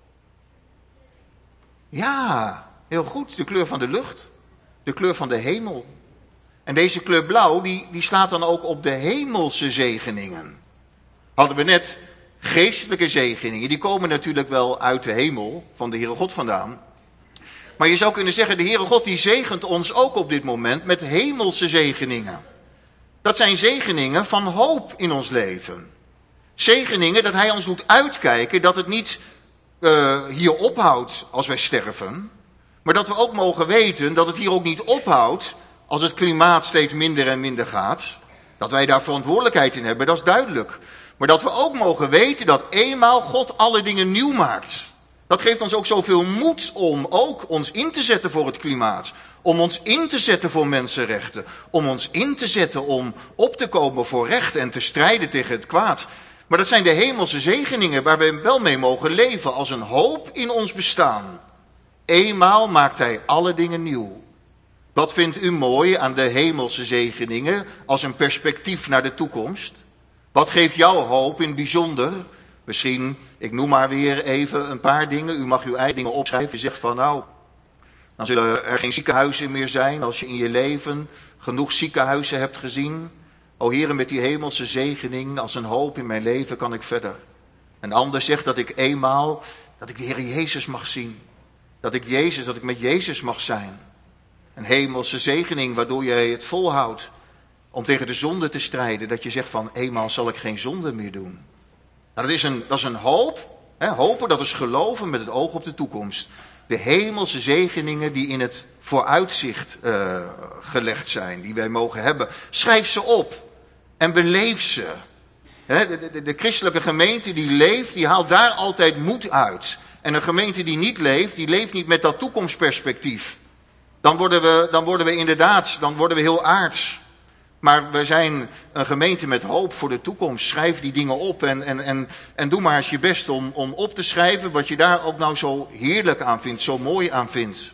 Ja, heel goed. De kleur van de lucht. De kleur van de hemel. En deze kleur blauw, die, die slaat dan ook op de hemelse zegeningen. Hadden we net geestelijke zegeningen. Die komen natuurlijk wel uit de hemel, van de Heere God vandaan. Maar je zou kunnen zeggen, de Heere God die zegent ons ook op dit moment met hemelse zegeningen. Dat zijn zegeningen van hoop in ons leven. Zegeningen dat Hij ons doet uitkijken dat het niet uh, hier ophoudt als wij sterven. Maar dat we ook mogen weten dat het hier ook niet ophoudt als het klimaat steeds minder en minder gaat. Dat wij daar verantwoordelijkheid in hebben, dat is duidelijk. Maar dat we ook mogen weten dat eenmaal God alle dingen nieuw maakt. Dat geeft ons ook zoveel moed om ook ons in te zetten voor het klimaat. Om ons in te zetten voor mensenrechten. Om ons in te zetten om op te komen voor recht en te strijden tegen het kwaad. Maar dat zijn de hemelse zegeningen waar we wel mee mogen leven als een hoop in ons bestaan. Eenmaal maakt Hij alle dingen nieuw. Wat vindt u mooi aan de hemelse zegeningen als een perspectief naar de toekomst? Wat geeft jou hoop in het bijzonder? Misschien, ik noem maar weer even een paar dingen. U mag uw eigen dingen opschrijven. Je zegt van nou, dan zullen er geen ziekenhuizen meer zijn als je in je leven genoeg ziekenhuizen hebt gezien. O Heere, met die hemelse zegening als een hoop in mijn leven kan ik verder. Een ander zegt dat ik eenmaal, dat ik de Heer Jezus mag zien. Dat ik Jezus, dat ik met Jezus mag zijn. Een hemelse zegening waardoor jij het volhoudt om tegen de zonde te strijden. Dat je zegt van eenmaal zal ik geen zonde meer doen. Nou, dat is een, dat is een hoop. Hè? Hopen, dat is geloven met het oog op de toekomst. De hemelse zegeningen die in het vooruitzicht uh, gelegd zijn. Die wij mogen hebben. Schrijf ze op. En beleef ze. Hè? De, de, de christelijke gemeente die leeft, die haalt daar altijd moed uit. En een gemeente die niet leeft, die leeft niet met dat toekomstperspectief. Dan worden we, dan worden we inderdaad, dan worden we heel aards. Maar we zijn een gemeente met hoop voor de toekomst. Schrijf die dingen op en, en, en, en doe maar eens je best om, om op te schrijven wat je daar ook nou zo heerlijk aan vindt, zo mooi aan vindt.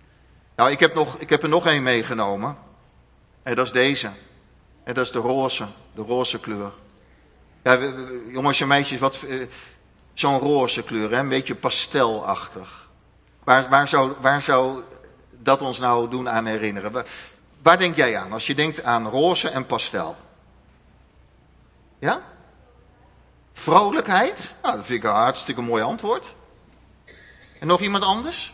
Nou, ik heb, nog, ik heb er nog één meegenomen. En dat is deze. En dat is de roze, de roze kleur. Ja, we, we, jongens en meisjes, wat, uh, zo'n roze kleur, hè? Een beetje pastelachtig. Waar, waar, zou, waar zou dat ons nou doen aan herinneren? Waar, waar denk jij aan als je denkt aan roze en pastel? Ja? Vrolijkheid? Nou, dat vind ik een hartstikke mooi antwoord. En nog iemand anders?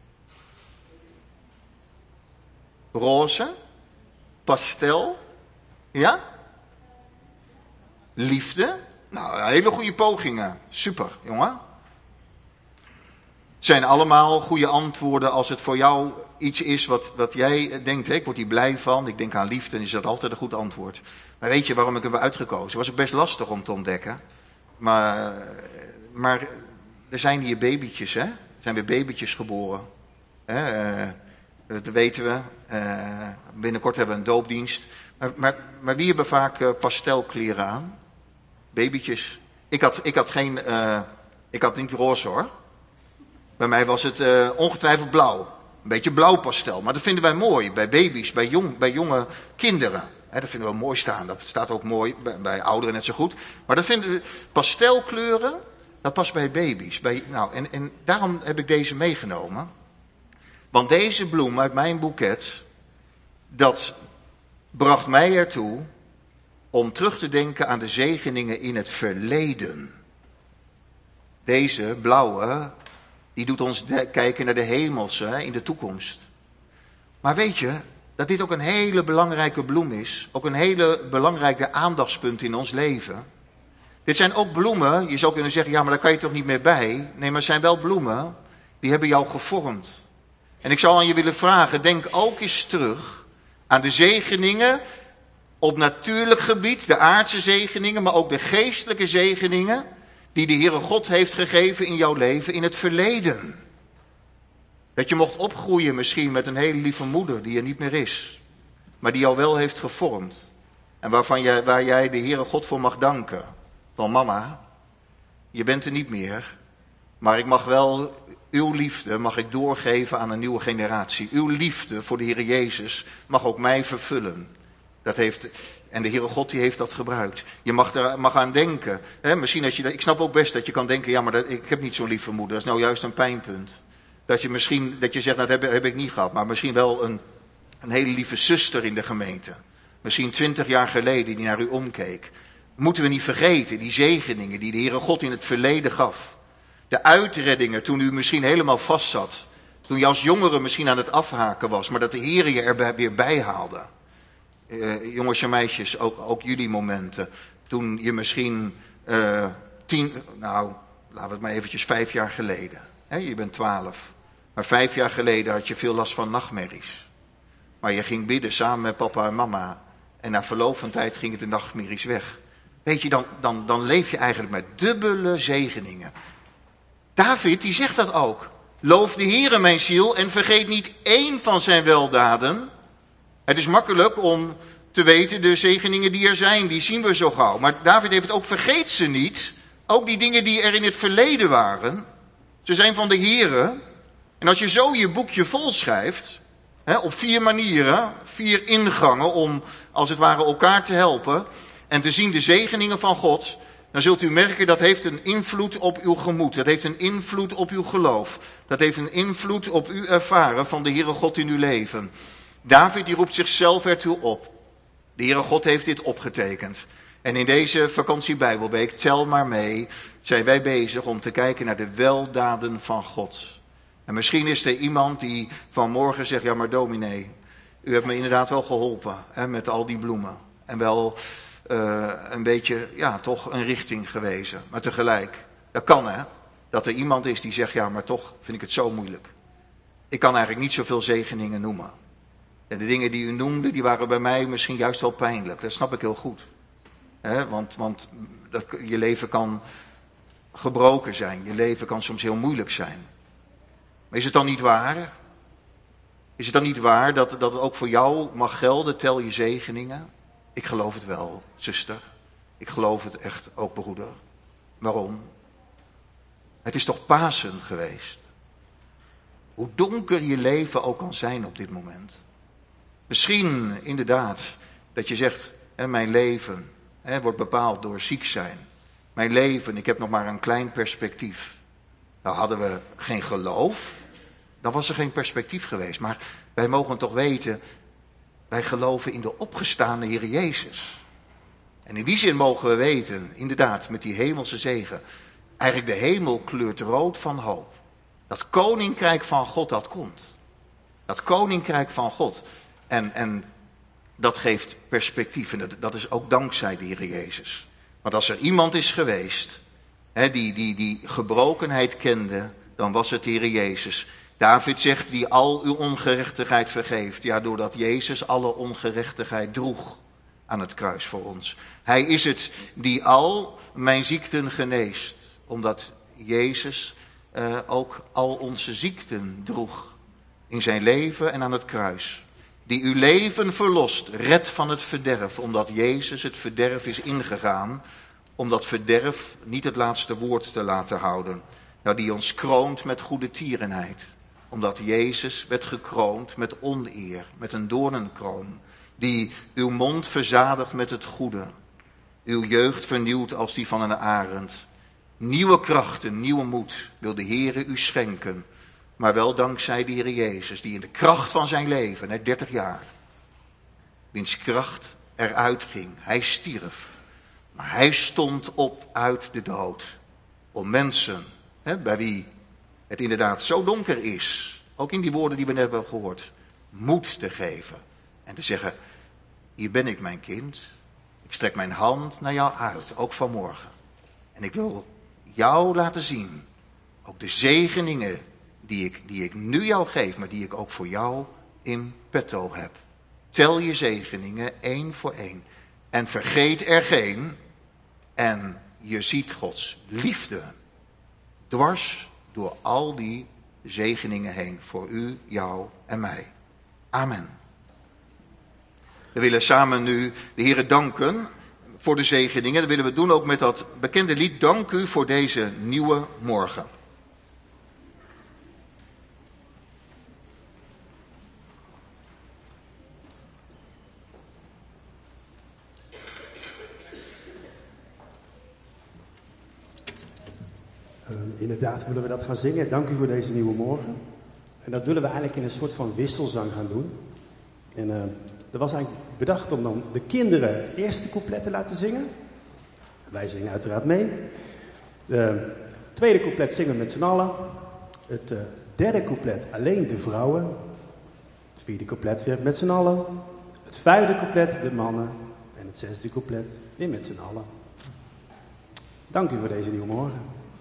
Roze? Pastel? Ja? Liefde? Nou, hele goede pogingen. Super, jongen. Het zijn allemaal goede antwoorden als het voor jou iets is wat, wat jij denkt, hè, ik word hier blij van, ik denk aan liefde, dan is dat altijd een goed antwoord. Maar weet je waarom ik hem heb uitgekozen? Het was ook best lastig om te ontdekken. Maar, maar er zijn hier babytjes, hè? Er zijn weer babytjes geboren. Hè? Uh, dat weten we. Uh, binnenkort hebben we een doopdienst. Maar, maar, maar wie hebben vaak uh, pastelkleren aan? Babytjes. Ik had, ik had geen, uh, ik had niet roze hoor. Bij mij was het uh, ongetwijfeld blauw. Een beetje blauw pastel. Maar dat vinden wij mooi bij baby's, bij, jong, bij jonge kinderen. He, dat vinden we mooi staan. Dat staat ook mooi bij, bij ouderen net zo goed. Maar dat vinden we, pastelkleuren, dat past bij baby's. Bij, nou, en, en daarom heb ik deze meegenomen. Want deze bloem uit mijn boeket, dat bracht mij ertoe om terug te denken aan de zegeningen in het verleden. Deze blauwe, die doet ons de, kijken naar de hemelse in de toekomst. Maar weet je, dat dit ook een hele belangrijke bloem is. Ook een hele belangrijke aandachtspunt in ons leven. Dit zijn ook bloemen, je zou kunnen zeggen, ja maar daar kan je toch niet meer bij. Nee, maar het zijn wel bloemen, die hebben jou gevormd. En ik zou aan je willen vragen, denk ook eens terug aan de zegeningen op natuurlijk gebied. De aardse zegeningen, maar ook de geestelijke zegeningen die de Heere God heeft gegeven in jouw leven in het verleden. Dat je mocht opgroeien misschien met een hele lieve moeder die er niet meer is. Maar die jou wel heeft gevormd. En waarvan jij, waar jij de Heere God voor mag danken. Van mama, je bent er niet meer. Maar ik mag wel uw liefde mag ik doorgeven aan een nieuwe generatie. Uw liefde voor de Heere Jezus mag ook mij vervullen. Dat heeft, en de Heere God die heeft dat gebruikt. Je mag er mag aan denken. Hè? Misschien als je, ik snap ook best dat je kan denken, ja maar dat, ik heb niet zo'n lieve moeder. Dat is nou juist een pijnpunt. Dat je misschien, dat je zegt, nou, dat heb, heb ik niet gehad. Maar misschien wel een, een hele lieve zuster in de gemeente. Misschien twintig jaar geleden die naar u omkeek. Moeten we niet vergeten, die zegeningen die de Heere God in het verleden gaf. De uitreddingen toen u misschien helemaal vast zat. Toen je als jongere misschien aan het afhaken was. Maar dat de Heere je er weer bij haalde. Uh, jongens en meisjes, ook, ook jullie momenten. Toen je misschien uh, tien, nou laten we het maar eventjes vijf jaar geleden. Hè, je bent twaalf. Maar vijf jaar geleden had je veel last van nachtmerries. Maar je ging bidden samen met papa en mama. En na verloop van tijd gingen de nachtmerries weg. Weet je, dan, dan, dan leef je eigenlijk met dubbele zegeningen. David, die zegt dat ook. Loof de Heere mijn ziel en vergeet niet één van zijn weldaden. Het is makkelijk om te weten de zegeningen die er zijn, die zien we zo gauw. Maar David heeft het ook, vergeet ze niet. Ook die dingen die er in het verleden waren. Ze zijn van de Heere. En als je zo je boekje vol schrijft, hè, op vier manieren, vier ingangen om als het ware elkaar te helpen en te zien de zegeningen van God, dan zult u merken dat heeft een invloed op uw gemoed. Dat heeft een invloed op uw geloof. Dat heeft een invloed op uw ervaren van de Heere God in uw leven. David die roept zichzelf ertoe op. De Heere God heeft dit opgetekend. En in deze vakantiebijbelweek, tel maar mee, zijn wij bezig om te kijken naar de weldaden van God. En misschien is er iemand die vanmorgen zegt, ja maar dominee, u hebt me inderdaad wel geholpen hè, met al die bloemen. En wel uh, een beetje, ja, toch een richting gewezen. Maar tegelijk, dat kan hè, dat er iemand is die zegt, ja maar toch vind ik het zo moeilijk. Ik kan eigenlijk niet zoveel zegeningen noemen. En de dingen die u noemde, die waren bij mij misschien juist wel pijnlijk. Dat snap ik heel goed. He, want want dat, je leven kan gebroken zijn. Je leven kan soms heel moeilijk zijn. Maar is het dan niet waar? Is het dan niet waar dat, dat het ook voor jou mag gelden? Tel je zegeningen. Ik geloof het wel, zuster. Ik geloof het echt ook, broeder. Waarom? Het is toch Pasen geweest? Hoe donker je leven ook kan zijn op dit moment. Misschien inderdaad dat je zegt, hè, mijn leven hè, wordt bepaald door ziek zijn. Mijn leven, ik heb nog maar een klein perspectief. Nou hadden we geen geloof, dan was er geen perspectief geweest. Maar wij mogen toch weten, wij geloven in de opgestaande Heer Jezus. En in die zin mogen we weten, inderdaad, met die hemelse zegen, eigenlijk de hemel kleurt rood van hoop. Dat koninkrijk van God dat komt. Dat koninkrijk van God. En, en dat geeft perspectief. En dat, dat is ook dankzij de Heer Jezus. Want als er iemand is geweest hè, die, die, die gebrokenheid kende dan was het de Heer Jezus. David zegt, die al uw ongerechtigheid vergeeft. Ja, doordat Jezus alle ongerechtigheid droeg aan het kruis voor ons. Hij is het die al mijn ziekten geneest. Omdat Jezus uh, ook al onze ziekten droeg in zijn leven en aan het kruis. Die uw leven verlost, redt van het verderf. Omdat Jezus het verderf is ingegaan. Om dat verderf niet het laatste woord te laten houden. Nou, die ons kroont met goede tierenheid. Omdat Jezus werd gekroond met oneer, met een doornenkroon. Die uw mond verzadigt met het goede. Uw jeugd vernieuwt als die van een arend. Nieuwe krachten, nieuwe moed wil de Heere u schenken. Maar wel dankzij de Heere Jezus, die in de kracht van zijn leven, net dertig jaar, wiens kracht eruit ging. Hij stierf, maar hij stond op uit de dood. Om mensen, hè, bij wie het inderdaad zo donker is, ook in die woorden die we net hebben gehoord, moed te geven. En te zeggen, hier ben ik mijn kind, ik strek mijn hand naar jou uit, ook vanmorgen. En ik wil jou laten zien, ook de zegeningen die ik, die ik nu jou geef, maar die ik ook voor jou in petto heb. Tel je zegeningen één voor één. En vergeet er geen. En je ziet Gods liefde dwars door al die zegeningen heen. Voor u, jou en mij. Amen. We willen samen nu de Heere danken voor de zegeningen. Dat willen we doen ook met dat bekende lied. Dank u voor deze nieuwe morgen. Uh, inderdaad willen we dat gaan zingen. Dank u voor deze nieuwe morgen. En dat willen we eigenlijk in een soort van wisselzang gaan doen. En uh, er was eigenlijk bedacht om dan de kinderen het eerste couplet te laten zingen. Wij zingen uiteraard mee. De tweede couplet zingen we met z'n allen. Het uh, derde couplet alleen de vrouwen. Het vierde couplet weer met z'n allen. Het vijfde couplet de mannen. En het zesde couplet weer met z'n allen. Dank u voor deze nieuwe morgen.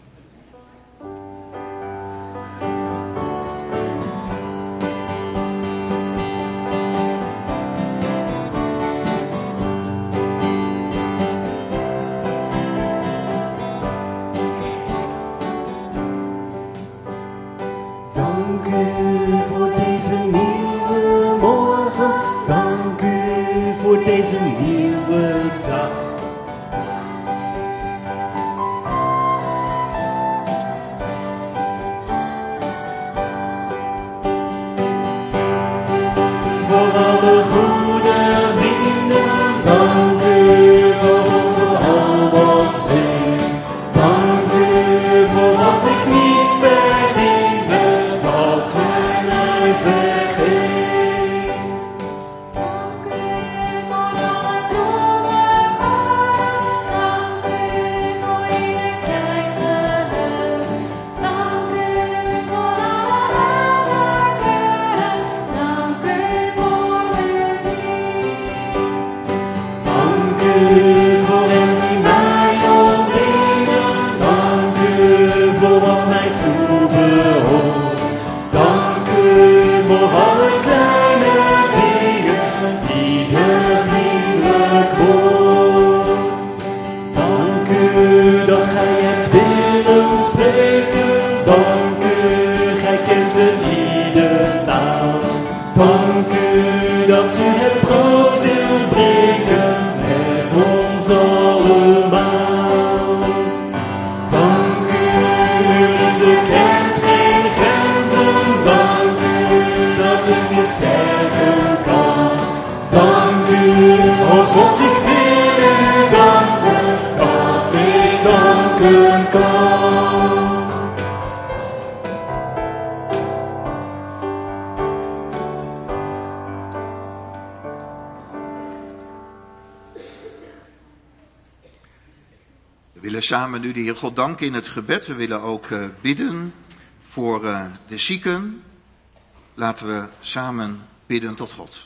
We willen samen nu de Heer God danken in het gebed. We willen ook uh, bidden voor uh, de zieken. Laten we samen bidden tot God.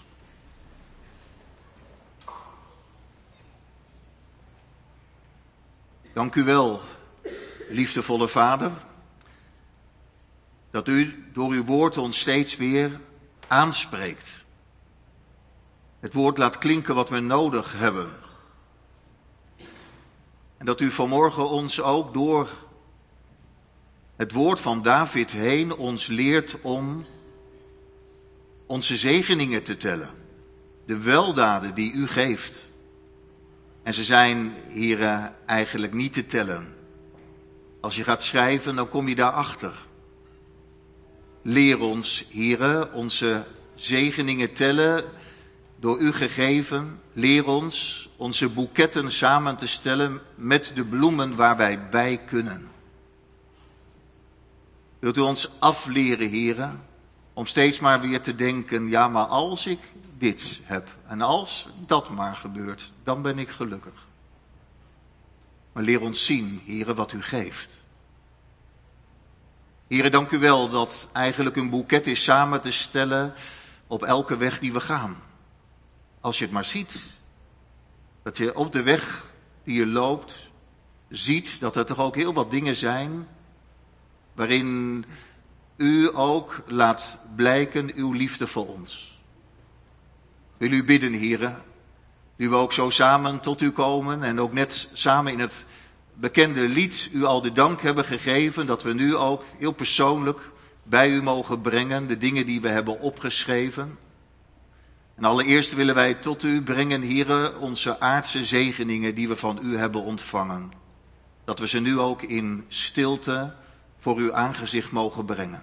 Dank u wel, liefdevolle Vader. Dat u door uw woord ons steeds weer aanspreekt. Het woord laat klinken wat we nodig hebben. En dat u vanmorgen ons ook door het woord van David heen ons leert om onze zegeningen te tellen. De weldaden die u geeft. En ze zijn, heren, eigenlijk niet te tellen. Als je gaat schrijven, dan kom je daarachter. Leer ons, heren, onze zegeningen tellen, door u gegeven. Leer ons onze boeketten samen te stellen met de bloemen waar wij bij kunnen. Wilt u ons afleren, heren, om steeds maar weer te denken, ja, maar als ik dit heb en als dat maar gebeurt, dan ben ik gelukkig. Maar leer ons zien, heren, wat u geeft. Heren, dank u wel dat eigenlijk een boeket is samen te stellen op elke weg die we gaan. Als je het maar ziet, dat je op de weg die je loopt, ziet dat er toch ook heel wat dingen zijn waarin u ook laat blijken uw liefde voor ons. Wil u bidden, heren, nu we ook zo samen tot u komen en ook net samen in het bekende lied u al de dank hebben gegeven, dat we nu ook heel persoonlijk bij u mogen brengen de dingen die we hebben opgeschreven. En allereerst willen wij tot u brengen, heren, onze aardse zegeningen die we van u hebben ontvangen. Dat we ze nu ook in stilte voor uw aangezicht mogen brengen.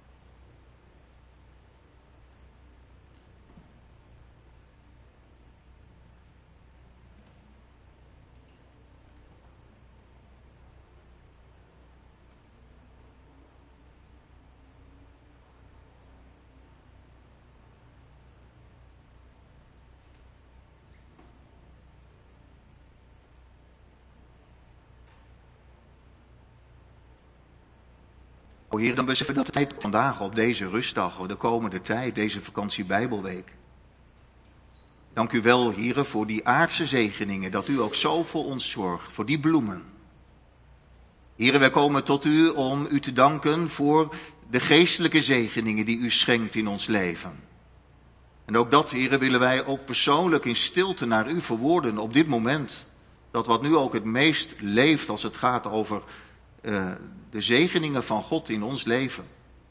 O Heer, dan beseffen dat de tijd vandaag op deze rustdag, of de komende tijd, deze vakantie Bijbelweek. Dank u wel, Heer, voor die aardse zegeningen, dat u ook zo voor ons zorgt, voor die bloemen. Heer, wij komen tot u om u te danken voor de geestelijke zegeningen die u schenkt in ons leven. En ook dat, Heer, willen wij ook persoonlijk in stilte naar u verwoorden op dit moment. Dat wat nu ook het meest leeft als het gaat over uh, de zegeningen van God in ons leven.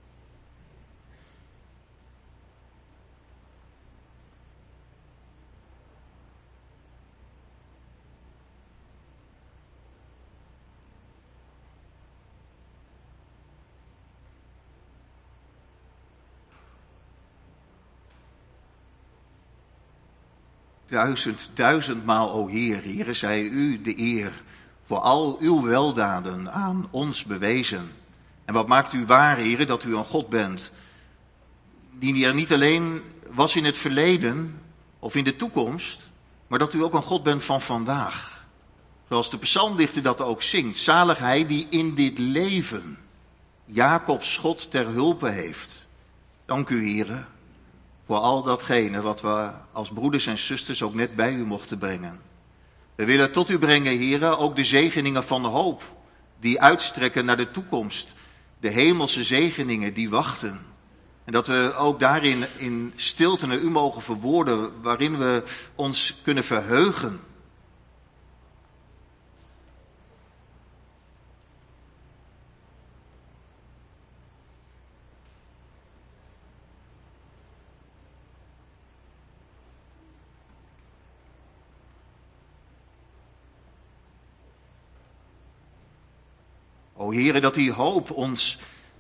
Duizend, duizendmaal, o Heer, Heer, zij u de eer voor al uw weldaden aan ons bewezen. En wat maakt u waar, Heer, dat u een God bent, die er niet alleen was in het verleden of in de toekomst, maar dat u ook een God bent van vandaag. Zoals de psalmdichter dat ook zingt. Zalig hij die in dit leven Jacobs God ter hulpe heeft. Dank u, Heer, voor al datgene wat we als broeders en zusters ook net bij u mochten brengen. We willen tot u brengen, Heere, ook de zegeningen van de hoop, die uitstrekken naar de toekomst. De hemelse zegeningen die wachten. En dat we ook daarin in stilte naar u mogen verwoorden, waarin we ons kunnen verheugen. O Heere, dat die hoop ons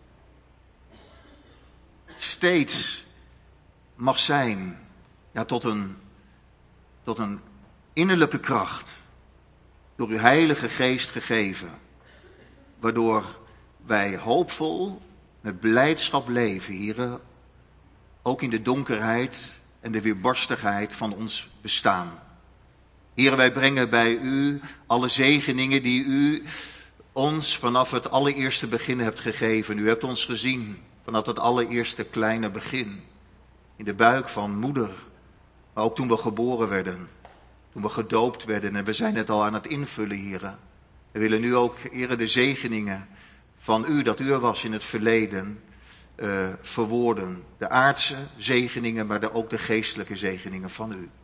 steeds mag zijn, ja, tot een, tot een innerlijke kracht, door uw Heilige Geest gegeven, waardoor wij hoopvol met blijdschap leven, Heere, ook in de donkerheid en de weerbarstigheid van ons bestaan. Heere, wij brengen bij u alle zegeningen die u ons vanaf het allereerste begin hebt gegeven. U hebt ons gezien vanaf het allereerste kleine begin. In de buik van moeder. Maar ook toen we geboren werden. Toen we gedoopt werden. En we zijn het al aan het invullen, Heere. We willen nu ook, Heere, de zegeningen van u, dat u er was in het verleden. uh, verwoorden. De aardse zegeningen, maar de, ook de geestelijke zegeningen van u.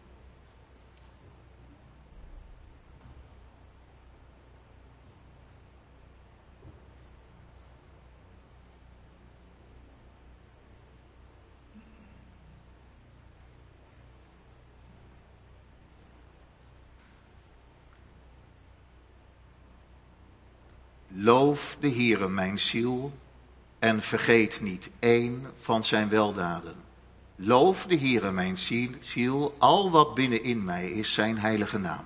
Loof de Heere mijn ziel en vergeet niet één van zijn weldaden. Loof de Heere mijn ziel, al wat binnenin mij is zijn heilige naam.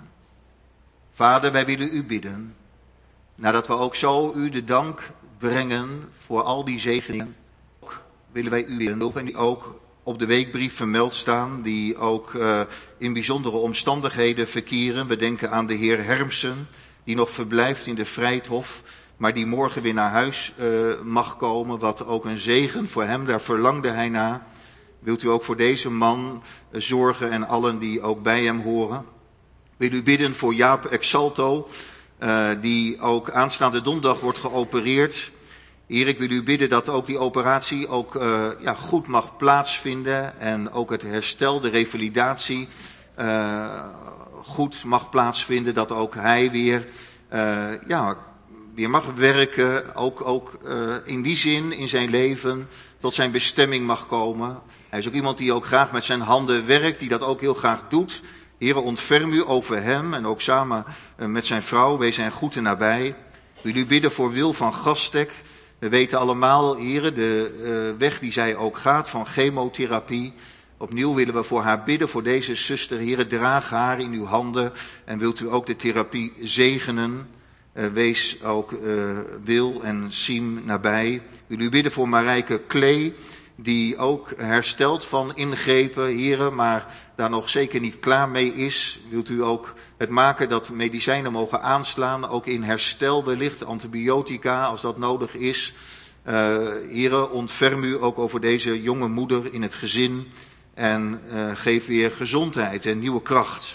Vader, wij willen u bidden, nadat we ook zo u de dank brengen voor al die zegeningen, willen wij u bidden, en die ook op de weekbrief vermeld staan, die ook uh, in bijzondere omstandigheden verkeren. We denken aan de heer Hermsen, die nog verblijft in de Vrijthof, maar die morgen weer naar huis uh, mag komen, wat ook een zegen voor hem, daar verlangde hij naar. Wilt u ook voor deze man uh, zorgen en allen die ook bij hem horen? Wil u bidden voor Jaap Exalto, uh, die ook aanstaande donderdag wordt geopereerd. Heer, ik wil u bidden dat ook die operatie ook uh, ja, goed mag plaatsvinden en ook het herstel, de revalidatie uh, goed mag plaatsvinden, dat ook hij weer, uh, ja, weer mag werken, ook, ook uh, in die zin in zijn leven tot zijn bestemming mag komen. Hij is ook iemand die ook graag met zijn handen werkt, die dat ook heel graag doet. Heere, ontferm u over hem en ook samen uh, met zijn vrouw, wees zijn goed en nabij. Ik wil u bidden voor Wil van Gastek. We weten allemaal, Heere, de uh, weg die zij ook gaat van chemotherapie. Opnieuw willen we voor haar bidden, voor deze zuster. Heere, draag haar in uw handen en wilt u ook de therapie zegenen. Uh, wees ook uh, Wil en Siem nabij. Ik wil u bidden voor Marijke Klee, die ook herstelt van ingrepen, Heere, maar daar nog zeker niet klaar mee is. Wilt u ook het maken dat medicijnen mogen aanslaan, ook in herstel wellicht, antibiotica als dat nodig is. Uh, Heere, ontferm u ook over deze jonge moeder in het gezin en uh, geef weer gezondheid en nieuwe kracht.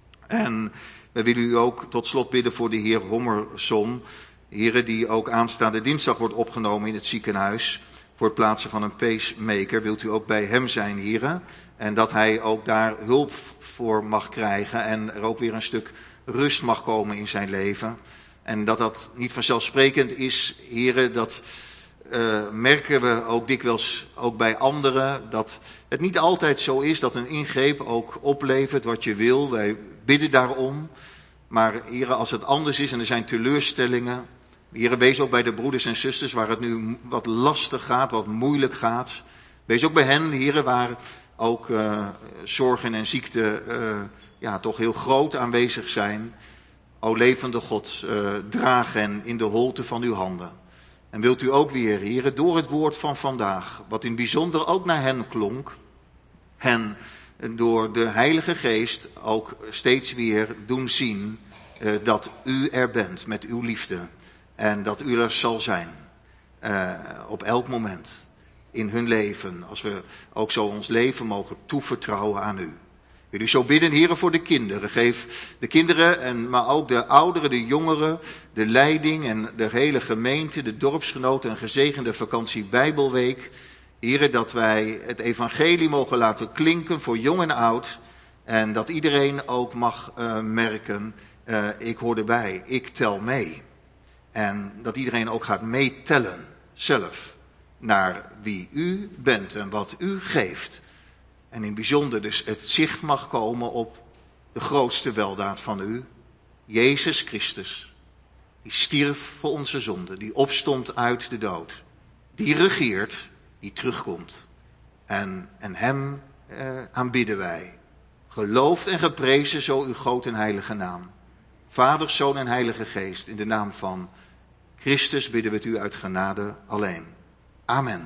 En we willen u ook tot slot bidden voor de heer Hommerson, Heere, die ook aanstaande dinsdag wordt opgenomen in het ziekenhuis voor het plaatsen van een pacemaker. Wilt u ook bij hem zijn, Heere, en dat hij ook daar hulp voor mag krijgen en er ook weer een stuk rust mag komen in zijn leven. En dat dat niet vanzelfsprekend is, Heere, dat uh, merken we ook dikwijls ook bij anderen, dat het niet altijd zo is dat een ingreep ook oplevert wat je wil. Wij bidden daarom. Maar Heere, als het anders is en er zijn teleurstellingen, Heere, wees ook bij de broeders en zusters waar het nu wat lastig gaat, wat moeilijk gaat. Wees ook bij hen, Heere, waar ook uh, zorgen en ziekte uh, ja, toch heel groot aanwezig zijn. O levende God, uh, draag hen in de holte van uw handen. En wilt u ook weer, Heere, door het woord van vandaag, wat in het bijzonder ook naar hen klonk, hen door de Heilige Geest ook steeds weer doen zien uh, dat u er bent met uw liefde. En dat u er zal zijn uh, op elk moment in hun leven, als we ook zo ons leven mogen toevertrouwen aan u. Wil u zo bidden, Heere, voor de kinderen. Geef de kinderen, en, maar ook de ouderen, de jongeren, de leiding en de hele gemeente, de dorpsgenoten, een gezegende vakantie Bijbelweek. Heere, dat wij het evangelie mogen laten klinken voor jong en oud. En dat iedereen ook mag uh, merken, uh, ik hoor erbij, ik tel mee. En dat iedereen ook gaat meetellen, zelf, naar wie u bent en wat u geeft. En in het bijzonder dus het zicht mag komen op de grootste weldaad van u, Jezus Christus. Die stierf voor onze zonden, die opstond uit de dood. Die regeert, die terugkomt. En, en hem eh, aanbidden wij. Geloofd en geprezen zo uw groot en heilige naam. Vader, Zoon en Heilige Geest, in de naam van Christus bidden we het u uit genade alleen. Amen.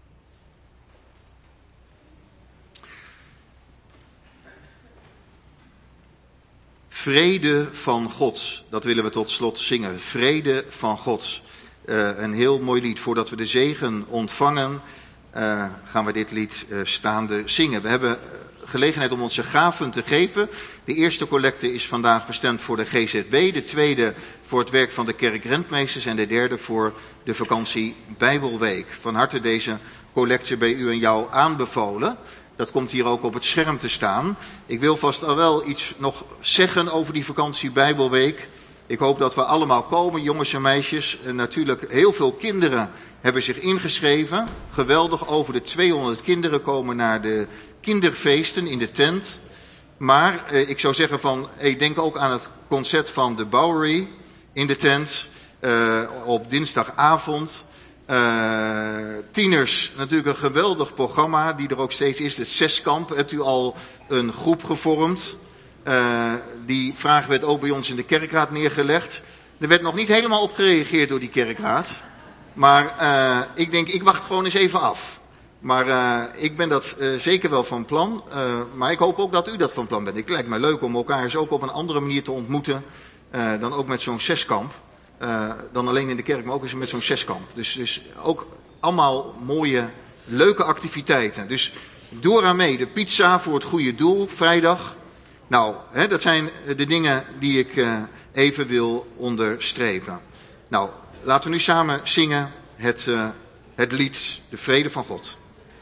Vrede van God, dat willen we tot slot zingen. Vrede van God. Uh, een heel mooi lied. Voordat we de zegen ontvangen, uh, gaan we dit lied uh, staande zingen. We hebben gelegenheid om onze gaven te geven. De eerste collecte is vandaag bestemd voor de G Z B. De tweede voor het werk van de kerkrentmeesters. En de derde voor de vakantie Bijbelweek. Van harte deze collecte bij u en jou aanbevolen. Dat komt hier ook op het scherm te staan. Ik wil vast al wel iets nog zeggen over die vakantie Bijbelweek. Ik hoop dat we allemaal komen, jongens en meisjes. En natuurlijk, heel veel kinderen hebben zich ingeschreven. Geweldig, over de tweehonderd kinderen komen naar de kinderfeesten in de tent. Maar eh, ik zou zeggen van, hey, denk ook aan het concert van de Bowery in de tent uh, op dinsdagavond. Uh, tieners, natuurlijk een geweldig programma die er ook steeds is. Het Zeskamp, hebt u al een groep gevormd. Uh, die vraag werd ook bij ons in de kerkraad neergelegd. Er werd nog niet helemaal op gereageerd door die kerkraad. Maar uh, ik denk, ik wacht gewoon eens even af. Maar uh, ik ben dat uh, zeker wel van plan. Uh, maar ik hoop ook dat u dat van plan bent. Het lijkt mij leuk om elkaar eens ook op een andere manier te ontmoeten. Uh, dan ook met zo'n zeskamp. Uh, dan alleen in de kerk, maar ook eens met zo'n zeskamp. Dus, dus ook allemaal mooie, leuke activiteiten. Dus doe eraan mee. De pizza voor het goede doel, vrijdag. Nou, hè, dat zijn de dingen die ik uh, even wil onderstrepen. Nou, laten we nu samen zingen het, uh, het lied De Vrede van God.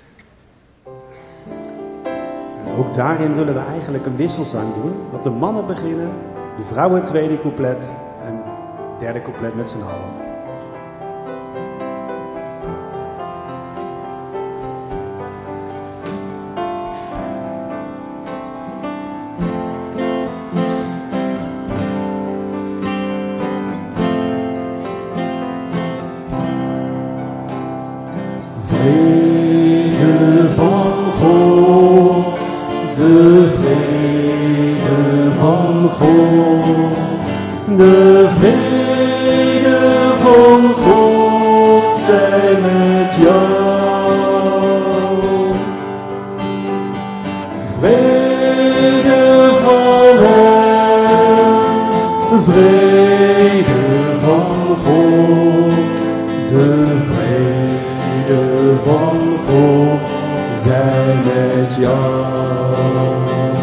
Ook daarin willen we eigenlijk een wisselzang doen. Dat de mannen beginnen, de vrouwen het tweede couplet en het derde couplet met z'n allen. Vrede van God, de vrede van God, de vrede van God zij met jou. Vrede van hem, vrede van God, de vrede van God zij met jou.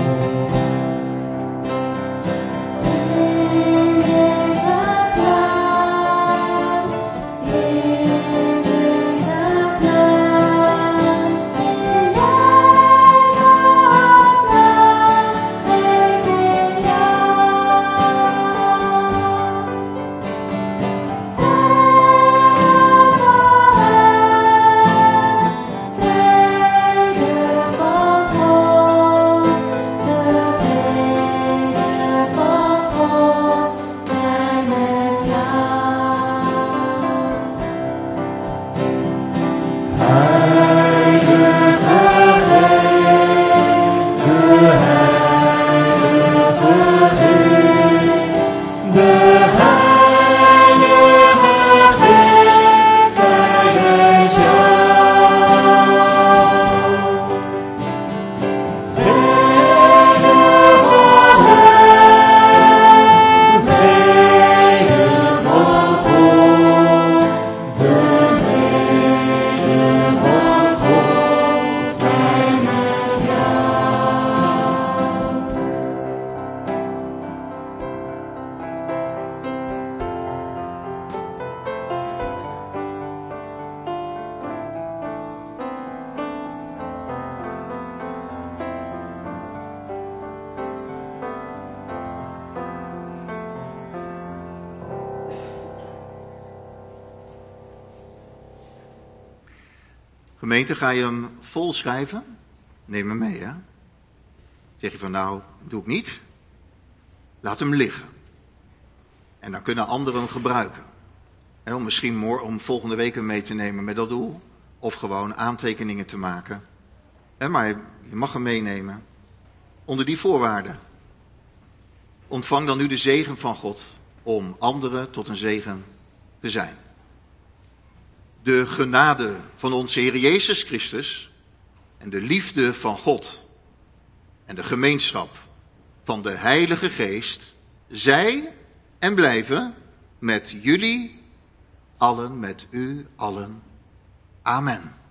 Gemeente, ga je hem vol schrijven? Neem hem mee, hè? Zeg je van nou, doe ik niet. Laat hem liggen. En dan kunnen anderen hem gebruiken. En om misschien morgen, om volgende week hem mee te nemen met dat doel. Of gewoon aantekeningen te maken. Maar je mag hem meenemen. Onder die voorwaarden. Ontvang dan nu de zegen van God om anderen tot een zegen te zijn. De genade van onze Heer Jezus Christus en de liefde van God en de gemeenschap van de Heilige Geest zij en blijven met jullie allen, met u allen. Amen.